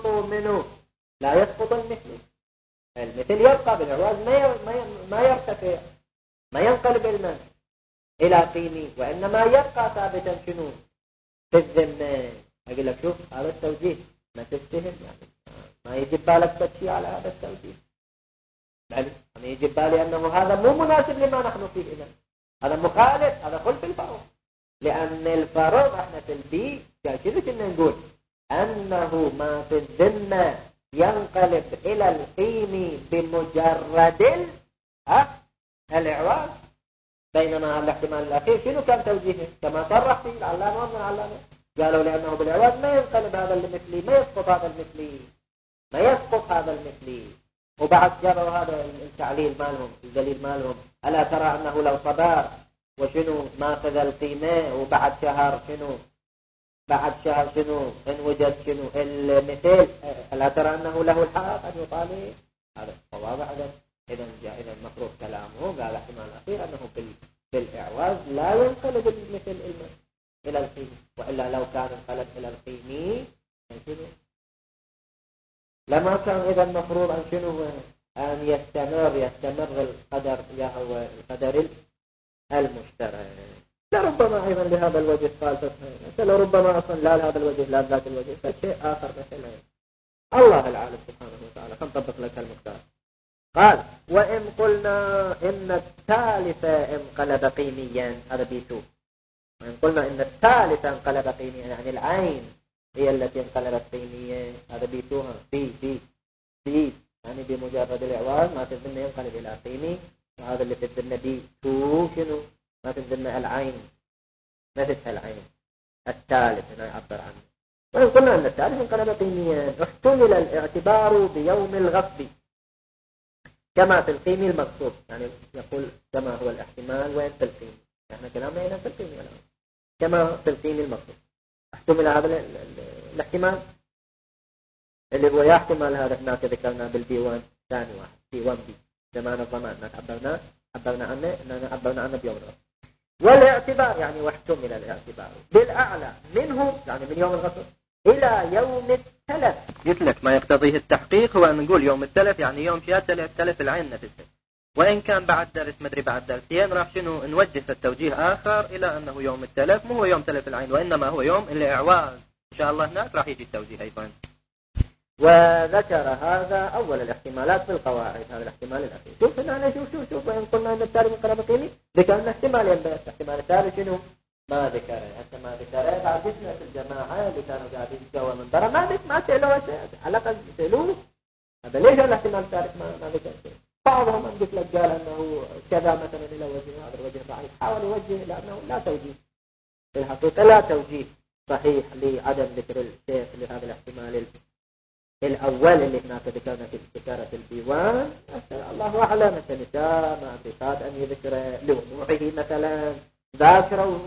يسقط المثل يبقى بالإعواز، ما يرتفع، ما ينقلب المن إلى قيمي، وإنما يبقى ثابتا شنو؟ في الذمة. أقول لك شوف هذا التوجيه ما تفتهم، يعني ما يجب بالك شيء على هذا التوجيه، يعني يجب بالي أنه هذا مو مناسب لما نحن فيه إذن. هذا مخالف، هذا خلف الفرض، لأن الفرض احنا في البيت كذا كنا نقول أنه ما في الذمة ينقلب إلى القيم بمجرد الإعواز. بينما الاحتمال الأخير شنو كان توجيهه؟ كما صرح فيه العلامة وابن العلامة، قالوا لأنه بالإعواز ما ينقلب هذا المثلي، ما يسقط هذا المثلي. وبعد جابوا هذا التعليل مالهم، الدليل مالهم، ألا ترى أنه لو صبر وشنو ماخذ القيمة وبعد شهر شنو إن وجد شنو المثل، ألا ترى أنه له الحق أن يطالب؟ هذا واضح. إذا المفروض كلامه قال احتمال الأخير أنه في الإعواز لا ينقلب المثل إلى القيمة، وإلا لو كان انقلب إلى القيمة لما كان إذا المفروض أن شنو أن يستمر القدر، هو القدر المشترك. لربما أيضا لهذا الوجه قال فسنة، لربما أصلا لا لهذا الوجه لا ذات الوجه، فشيء آخر مثلا الله العالم سبحانه وتعالى. فانطبق لك المختار. قال وإن قلنا إن الثالث انقلب قيميا، هذا B2. وإن قلنا إن الثالث انقلب قيميا، يعني العين هي التي انقلبت قيميا، هذا B2. B يعني بمجرد الإعواز ما تظن ينقلب إلى قيمي، وهذا اللي تظن B2 شنو؟ ما تظن العين، مثل العين الثالث هنا يعبر عنه. وإن قلنا أن الثالث انقلب قيميا احتمل الاعتبار بيوم الغصب كما في القيم المقصود، يعني يقول كما هو الاحتمال وين في القيم، احنا كلامنا هنا في القيم الآن كما في القيم المقصود. احتمل هذا الاحتمال اللي هو يحتمل هذا هناك ذكرنا بالبي 1 ثاني واحد بي 1 بي زمان الضمان ما عبرنا عنه بيوم الغسل. والاعتبار يعني واحتمل الاعتبار بالأعلى منه يعني من يوم الغسل إلى يوم التلف. قلت لك ما يقتضيه التحقيق هو أن نقول يوم التلف يعني يوم فيها تلف العين نفسه، وإن كان بعد درس مدري بعد درسين راح شنو نوجه التوجيه آخر إلى أنه يوم التلف مو هو يوم تلف العين وإنما هو يوم الإعواز. إن شاء الله هناك راح يجي التوجيه أيضا. وذكر هذا أول الاحتمالات في القواعد، هذا الاحتمال الأخير. شوف هنا شوف وإن قلنا أن التالي من قرابة قيمي ذكرنا احتمالين بس. الاحتمال الثالث شنو؟ ما ذكره حتى ما ذكره بعد جسنا في الجماعة اللي كانوا قاعدين جوا من برا ما سألوه على الأقل سألوه هذا ليش الاحتمال الثالث ما ذكره. بعضهم قلت لك قال أنه كذا مثلا إلى وجه هذا الوجه ضعيف، حاول يوجه لأنه لا توجيه في الحقيقة، لا توجيه صحيح لعدم ذكر الشيخ لهذا الاحتمال الأول اللي هناك ذكرنا في ذكرة الديوان. الله أعلم النساء ما أدركات أن يذكر لوضوعه مثلا ذاكرة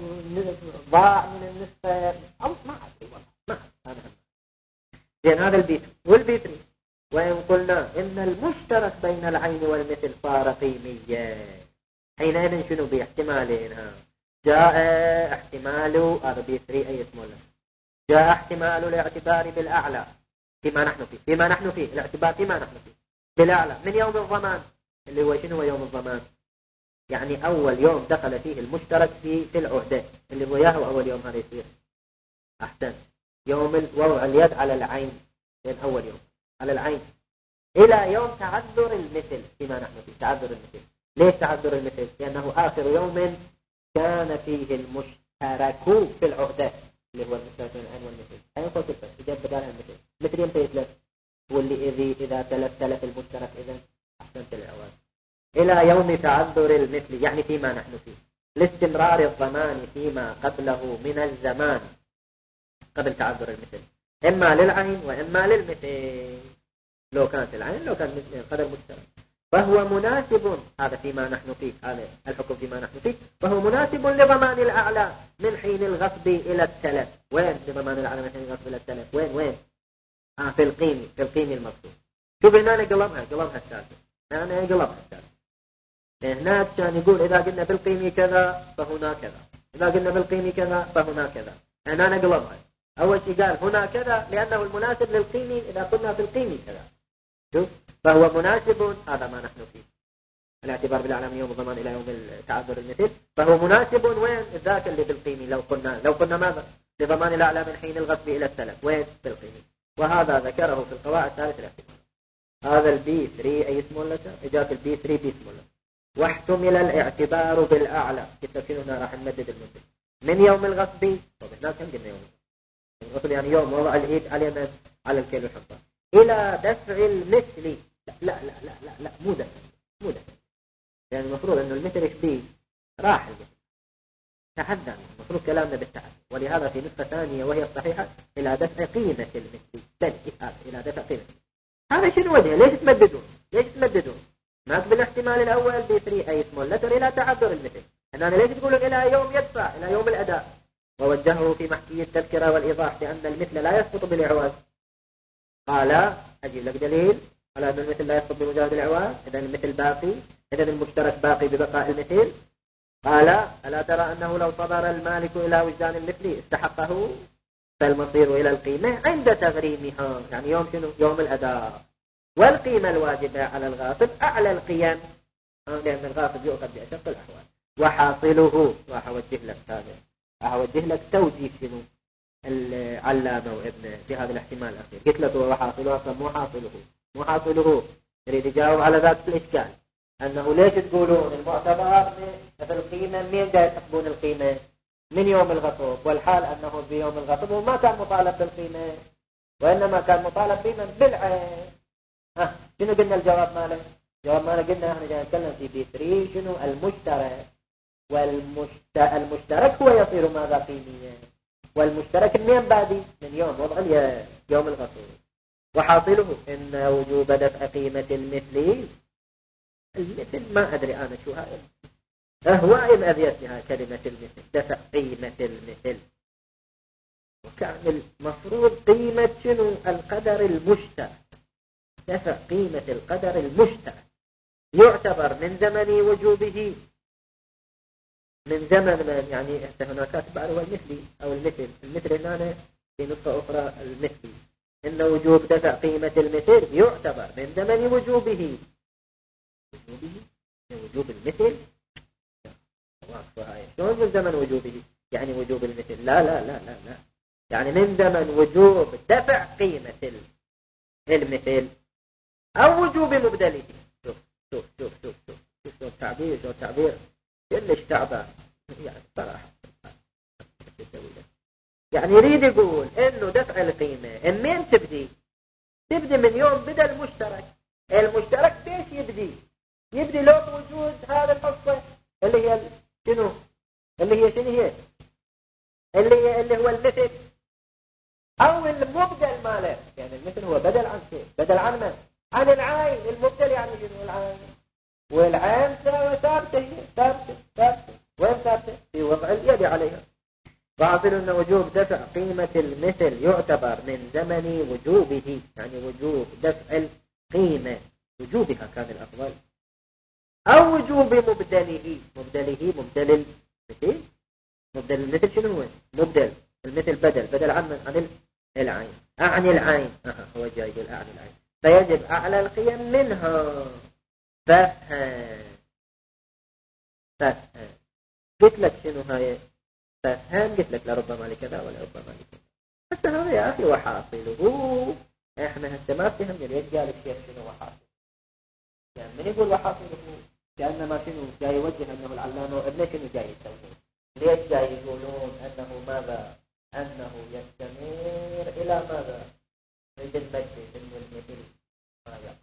ضاع من النسبة أو ما أدري والله ما أدري. زين هذا البيت والبيتري. وإن قلنا إن المشترك بين العين والمثل صار قيميا حينئذ شنو باحتمالين؟ جاء احتمال هذا بيتري أي اسمه له، جاء احتمال الاعتبار بالأعلى فيما نحن فيه الاعتبار فيما نحن فيه بالأعلى من يوم الضمان اللي هو شنو يوم الضمان يعني أول يوم دخل فيه المشترك في العهدة اللي هو ياهو أول يوم هذا يصير أحسن يوم وضع اليد على العين من أول يوم على العين إلى يوم تعذر المثل فيما نحن فيه تعذر المثل. ليش تعذر المثل؟ لأنه آخر يوم كان فيه المشترك في العهدة اللي هو المشترك بين العين والمثل. أين قلت الفرق؟ إجاب بدالها المثل. مثل يمتى يتلف؟ هو اللي إذا تلف المشترك إذن أحسنت العواد. إلى يوم تعذر المثل يعني فيما نحن فيه لاستمرار الضمان فيما قبله من الزمان قبل تعذر المثل إما للعين وإما للمثل. لو كانت العين لو كان مثل القدر مشترك فهو مناسب هذا فيما نحن فيه هذا الحكم فيما نحن فيه فهو مناسب لضمان الأعلى من حين الغصب إلى التلف. وين لضمان الأعلى من حين الغصب إلى التلف؟ وين في القيم المقصود. شوف هنا قلبها الثالثة هنا قلبها الثالثة. هناك كان يقول إذا قلنا بالقيم كذا فهنا كذا إذا قلنا بالقيم كذا فهنا كذا. هنا نقلبها أول شيء قال هنا كذا لأنه المناسب للقيم إذا قلنا بالقيم كذا. شوف فهو مناسب هذا ما نحن فيه الاعتبار بالأعلى من يوم الضمان إلى يوم تعذر المثل فهو مناسب وين ذاك اللي بالقيم لو قلنا ماذا لضمان الأعلى من حين الغصب إلى التلف وين بالقيم. وهذا ذكره في القواعد ثالث الاحتمال. هذا البي 3 أي اسمه لك إجاك البي 3 بي اسمه لك. واحتمل الاعتبار بالأعلى كتبين هنا راح نمدد المثل من يوم الغصب. طب هناك كم قلنا يوم الغصب يعني يوم وضع الإيد على الكيل والحبة إلى دفع المثل. لا مو دفع يعني المفروض أنه المثل بي راح المثل تحدى المفروض كلامنا بالتعدي. ولهذا في نسخة ثانية وهي الصحيحة إلى دفع قيمة المثل إلى دفع قيمة. هذا شنو وجهه؟ ليش تمددون ما بالاحتمال الأول بي 3 أي اسمه لتر إلى تعذر المثل. أنا ليش تقولون إلى يوم يدفع إلى يوم الأداء؟ ووجهه في محكي التذكرة والإيضاح بأن المثل لا يسقط بالإعواز. قال أجيب لك دليل على أن المثل لا يسقط بمجرد الإعواز. إذا المثل باقي إذا المشترك باقي ببقاء المثل. قال ألا ترى أنه لو صبر المالك إلى وجدان المثل استحقه فالمصير إلى القيمة عند تغريمها يعني يوم شنو؟ يوم الأداء. والقيمة الواجبة على الغاصب أعلى القيم لأن الغاصب يؤخذ بأشق الأحوال. وحاصله وحوجه لك توجيه شنو العلامة وابنه في هذا الاحتمال الأخير. قلت لك وحاصله أصلا مو حاصله يريد يجاوب على ذات الإشكال أنه ليش تقولون المعتبر في القيمة مين دا يحسبون القيمة من يوم الغصب والحال أنه في يوم الغصب وما كان مطالب بالقيمة وإنما كان مطالب قيمة بالعين. شنو قلنا الجواب ماله؟ جواب ماله قلنا احنا جاي نتكلم في بي 3 شنو المشترك والمشترك هو يصير ماذا قيميا والمشترك منين بادي من يوم وضع يوم الغصب. وحاصله إن وجوب دفع قيمة المثل ما أدري أنا شو هاي هو إن أذيتني هاي كلمة المثل دفع قيمة المثل وكان المفروض قيمة شنو القدر المشترك، دفع قيمة القدر المشترك يعتبر من زمن وجوبه، من زمن من يعني هناك كاتب هو المثلي أو المثل هنا في نقطة أخرى المثلي، إن وجوب دفع قيمة المثل يعتبر من زمن وجوبه. وجوب المثل شلون من زمن وجوبه؟ يعني وجوب المثل لا لا لا لا لا، يعني من زمن وجوب دفع قيمة المثل أو وجوب مبدله. شوف شوف شوف شوف شوف شوف التعبير، شوف التعبير كلش تعبان يعني صراحة. يعني يريد يقول إنه دفع القيمة من تبدي من يوم بدأ المشترك. المشترك بيش يبدي لو بوجود هذا الحصة اللي هي شنو، اللي هي اللي هو المثل أو المبدل ماله. يعني المثل هو بدل عن شيء، بدل عن من؟ عن العين. المبدل يعني شنو؟ العين. والعين ثابتة، هي ثابتة. وين ثابتة؟ في وضع اليد عليها. فاعتبر أن وجوب دفع قيمة المثل يعتبر من زمن وجوبه، يعني وجوب دفع القيمة وجوبها كان الأفضل، أو وجوب مبدل المثل. مبدل المثل شنو هو؟ مبدل المثل بدل عن العين، أعني العين. هو جاي يقول أعني العين، فيجب أعلى القيم منها. فهم قلت لك شنو هاي فهم؟ قلت لك لربما لكذا ولا ربما لكذا. حتى هذا يا أخي وحاصله. احنا هسه ما فهم ليش قال الشيخ شنو وحاصله. يعني من يقول وحاصله كأنما شنو جاي يوجه أنه العلامة وابنه شنو جاي يسوي. ليش جاي يقولون أنه ماذا؟ أنه يستمر إلى ماذا؟ عند المجد المثل ماذا؟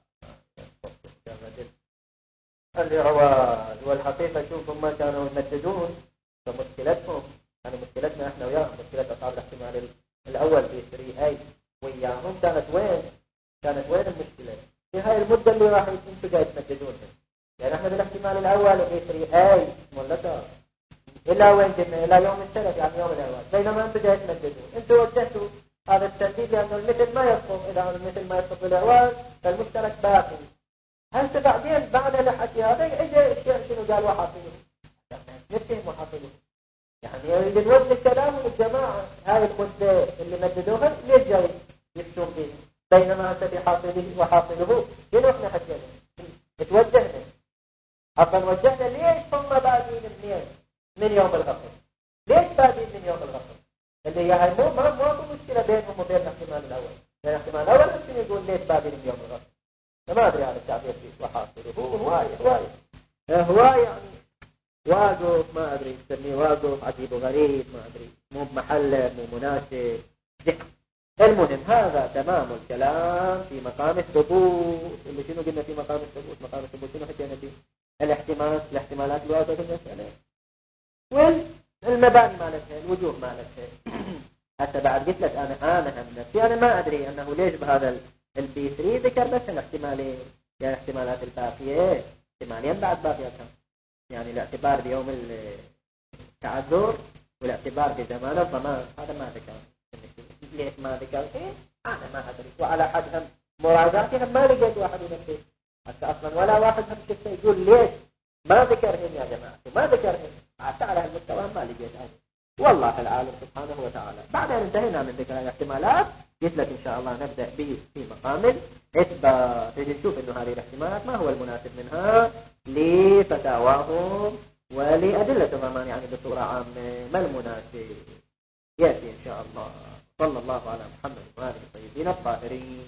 الإعواز. والحقيقة شوفوا ما كانوا يمددون. فمشكلتهم يعني مشكلتنا احنا وياهم، مشكلة أصحاب الاحتمال الأول في 3A وياهم كانت وين المشكلة؟ في هاي المدة اللي راح يكون جاي يتمددونها. يعني احنا بالاحتمال الأول في 3A مولتها إلا وين جبنا؟ إلى يوم الثلاث، يعني يوم الأول. بينما أنتم جاي تمددون، أنتم وجهتوا هذا التمديد لأنه المثل ما يسقط. إذا المثل ما يسقط بالإعواز فالمشترك باقي. هل بعدين بعد الحكي هذا اجى الشيخ شنو قال وحاصله؟ نفهم وحاصله. يعني يريد نوجه الكلام للجماعة هاي المدة اللي مددوها ليش جاي يفتون به؟ بينما أنت بحاصله وحاصله شنو احنا حكينا؟ اتوجهنا أصلا وجهنا ليش هم بادين منين؟ من يوم الغفر. ليش بادين من يوم الغفر؟ اللي هي هاي مو مشكلة بينهم وبين الاحتمال الأول. يعني الاحتمال الأول ممكن يقول ليش بادين من يوم الغفر. ما أدري على التعبير فيه وحاصله هواي يعني واقف، ما أدري يسميه واقف عجيب وغريب، ما أدري مو بمحله مو مناسب. المهم هذا تمام الكلام في مقام الثبوت. اللي شنو قلنا في مقام الثبوت؟ مقام الثبوت شنو حكينا فيه؟ الاحتمالات الواردة في المسألة والمباني مالتها، الوجوه مالتها. حتى بعد قلت لك أنا هم نفسي أنا ما أدري أنه ليش بهذا البي 3 ذكر بس الاحتمالين، يعني الاحتمالات الباقية احتمالين بعد باقيتها. يعني الاعتبار بيوم التعذر والاعتبار بزمان الضمان هذا ما ذكر. ليش ما ذكر فيه؟ أنا ما أدري. وعلى حد هم مراجعتهم ما لقيت واحد ينفذ حتى أصلا ولا واحد هم شفته يقول ليش ما ذكرهم يا جماعة ما ذكرهم. حتى على هالمستوى ما لقيت هذا. والله العالم سبحانه وتعالى. بعدين انتهينا من ذكر الاحتمالات. قلت لك إن شاء الله نبدأ به في مقام الإثبات. نشوف إنه هذه الاحتمالات ما هو المناسب منها لفتاواهم ولأدلة الضمان، يعني بصورة عامة ما المناسب يأتي إن شاء الله. صلى الله على محمد وآله الطيبين الطاهرين.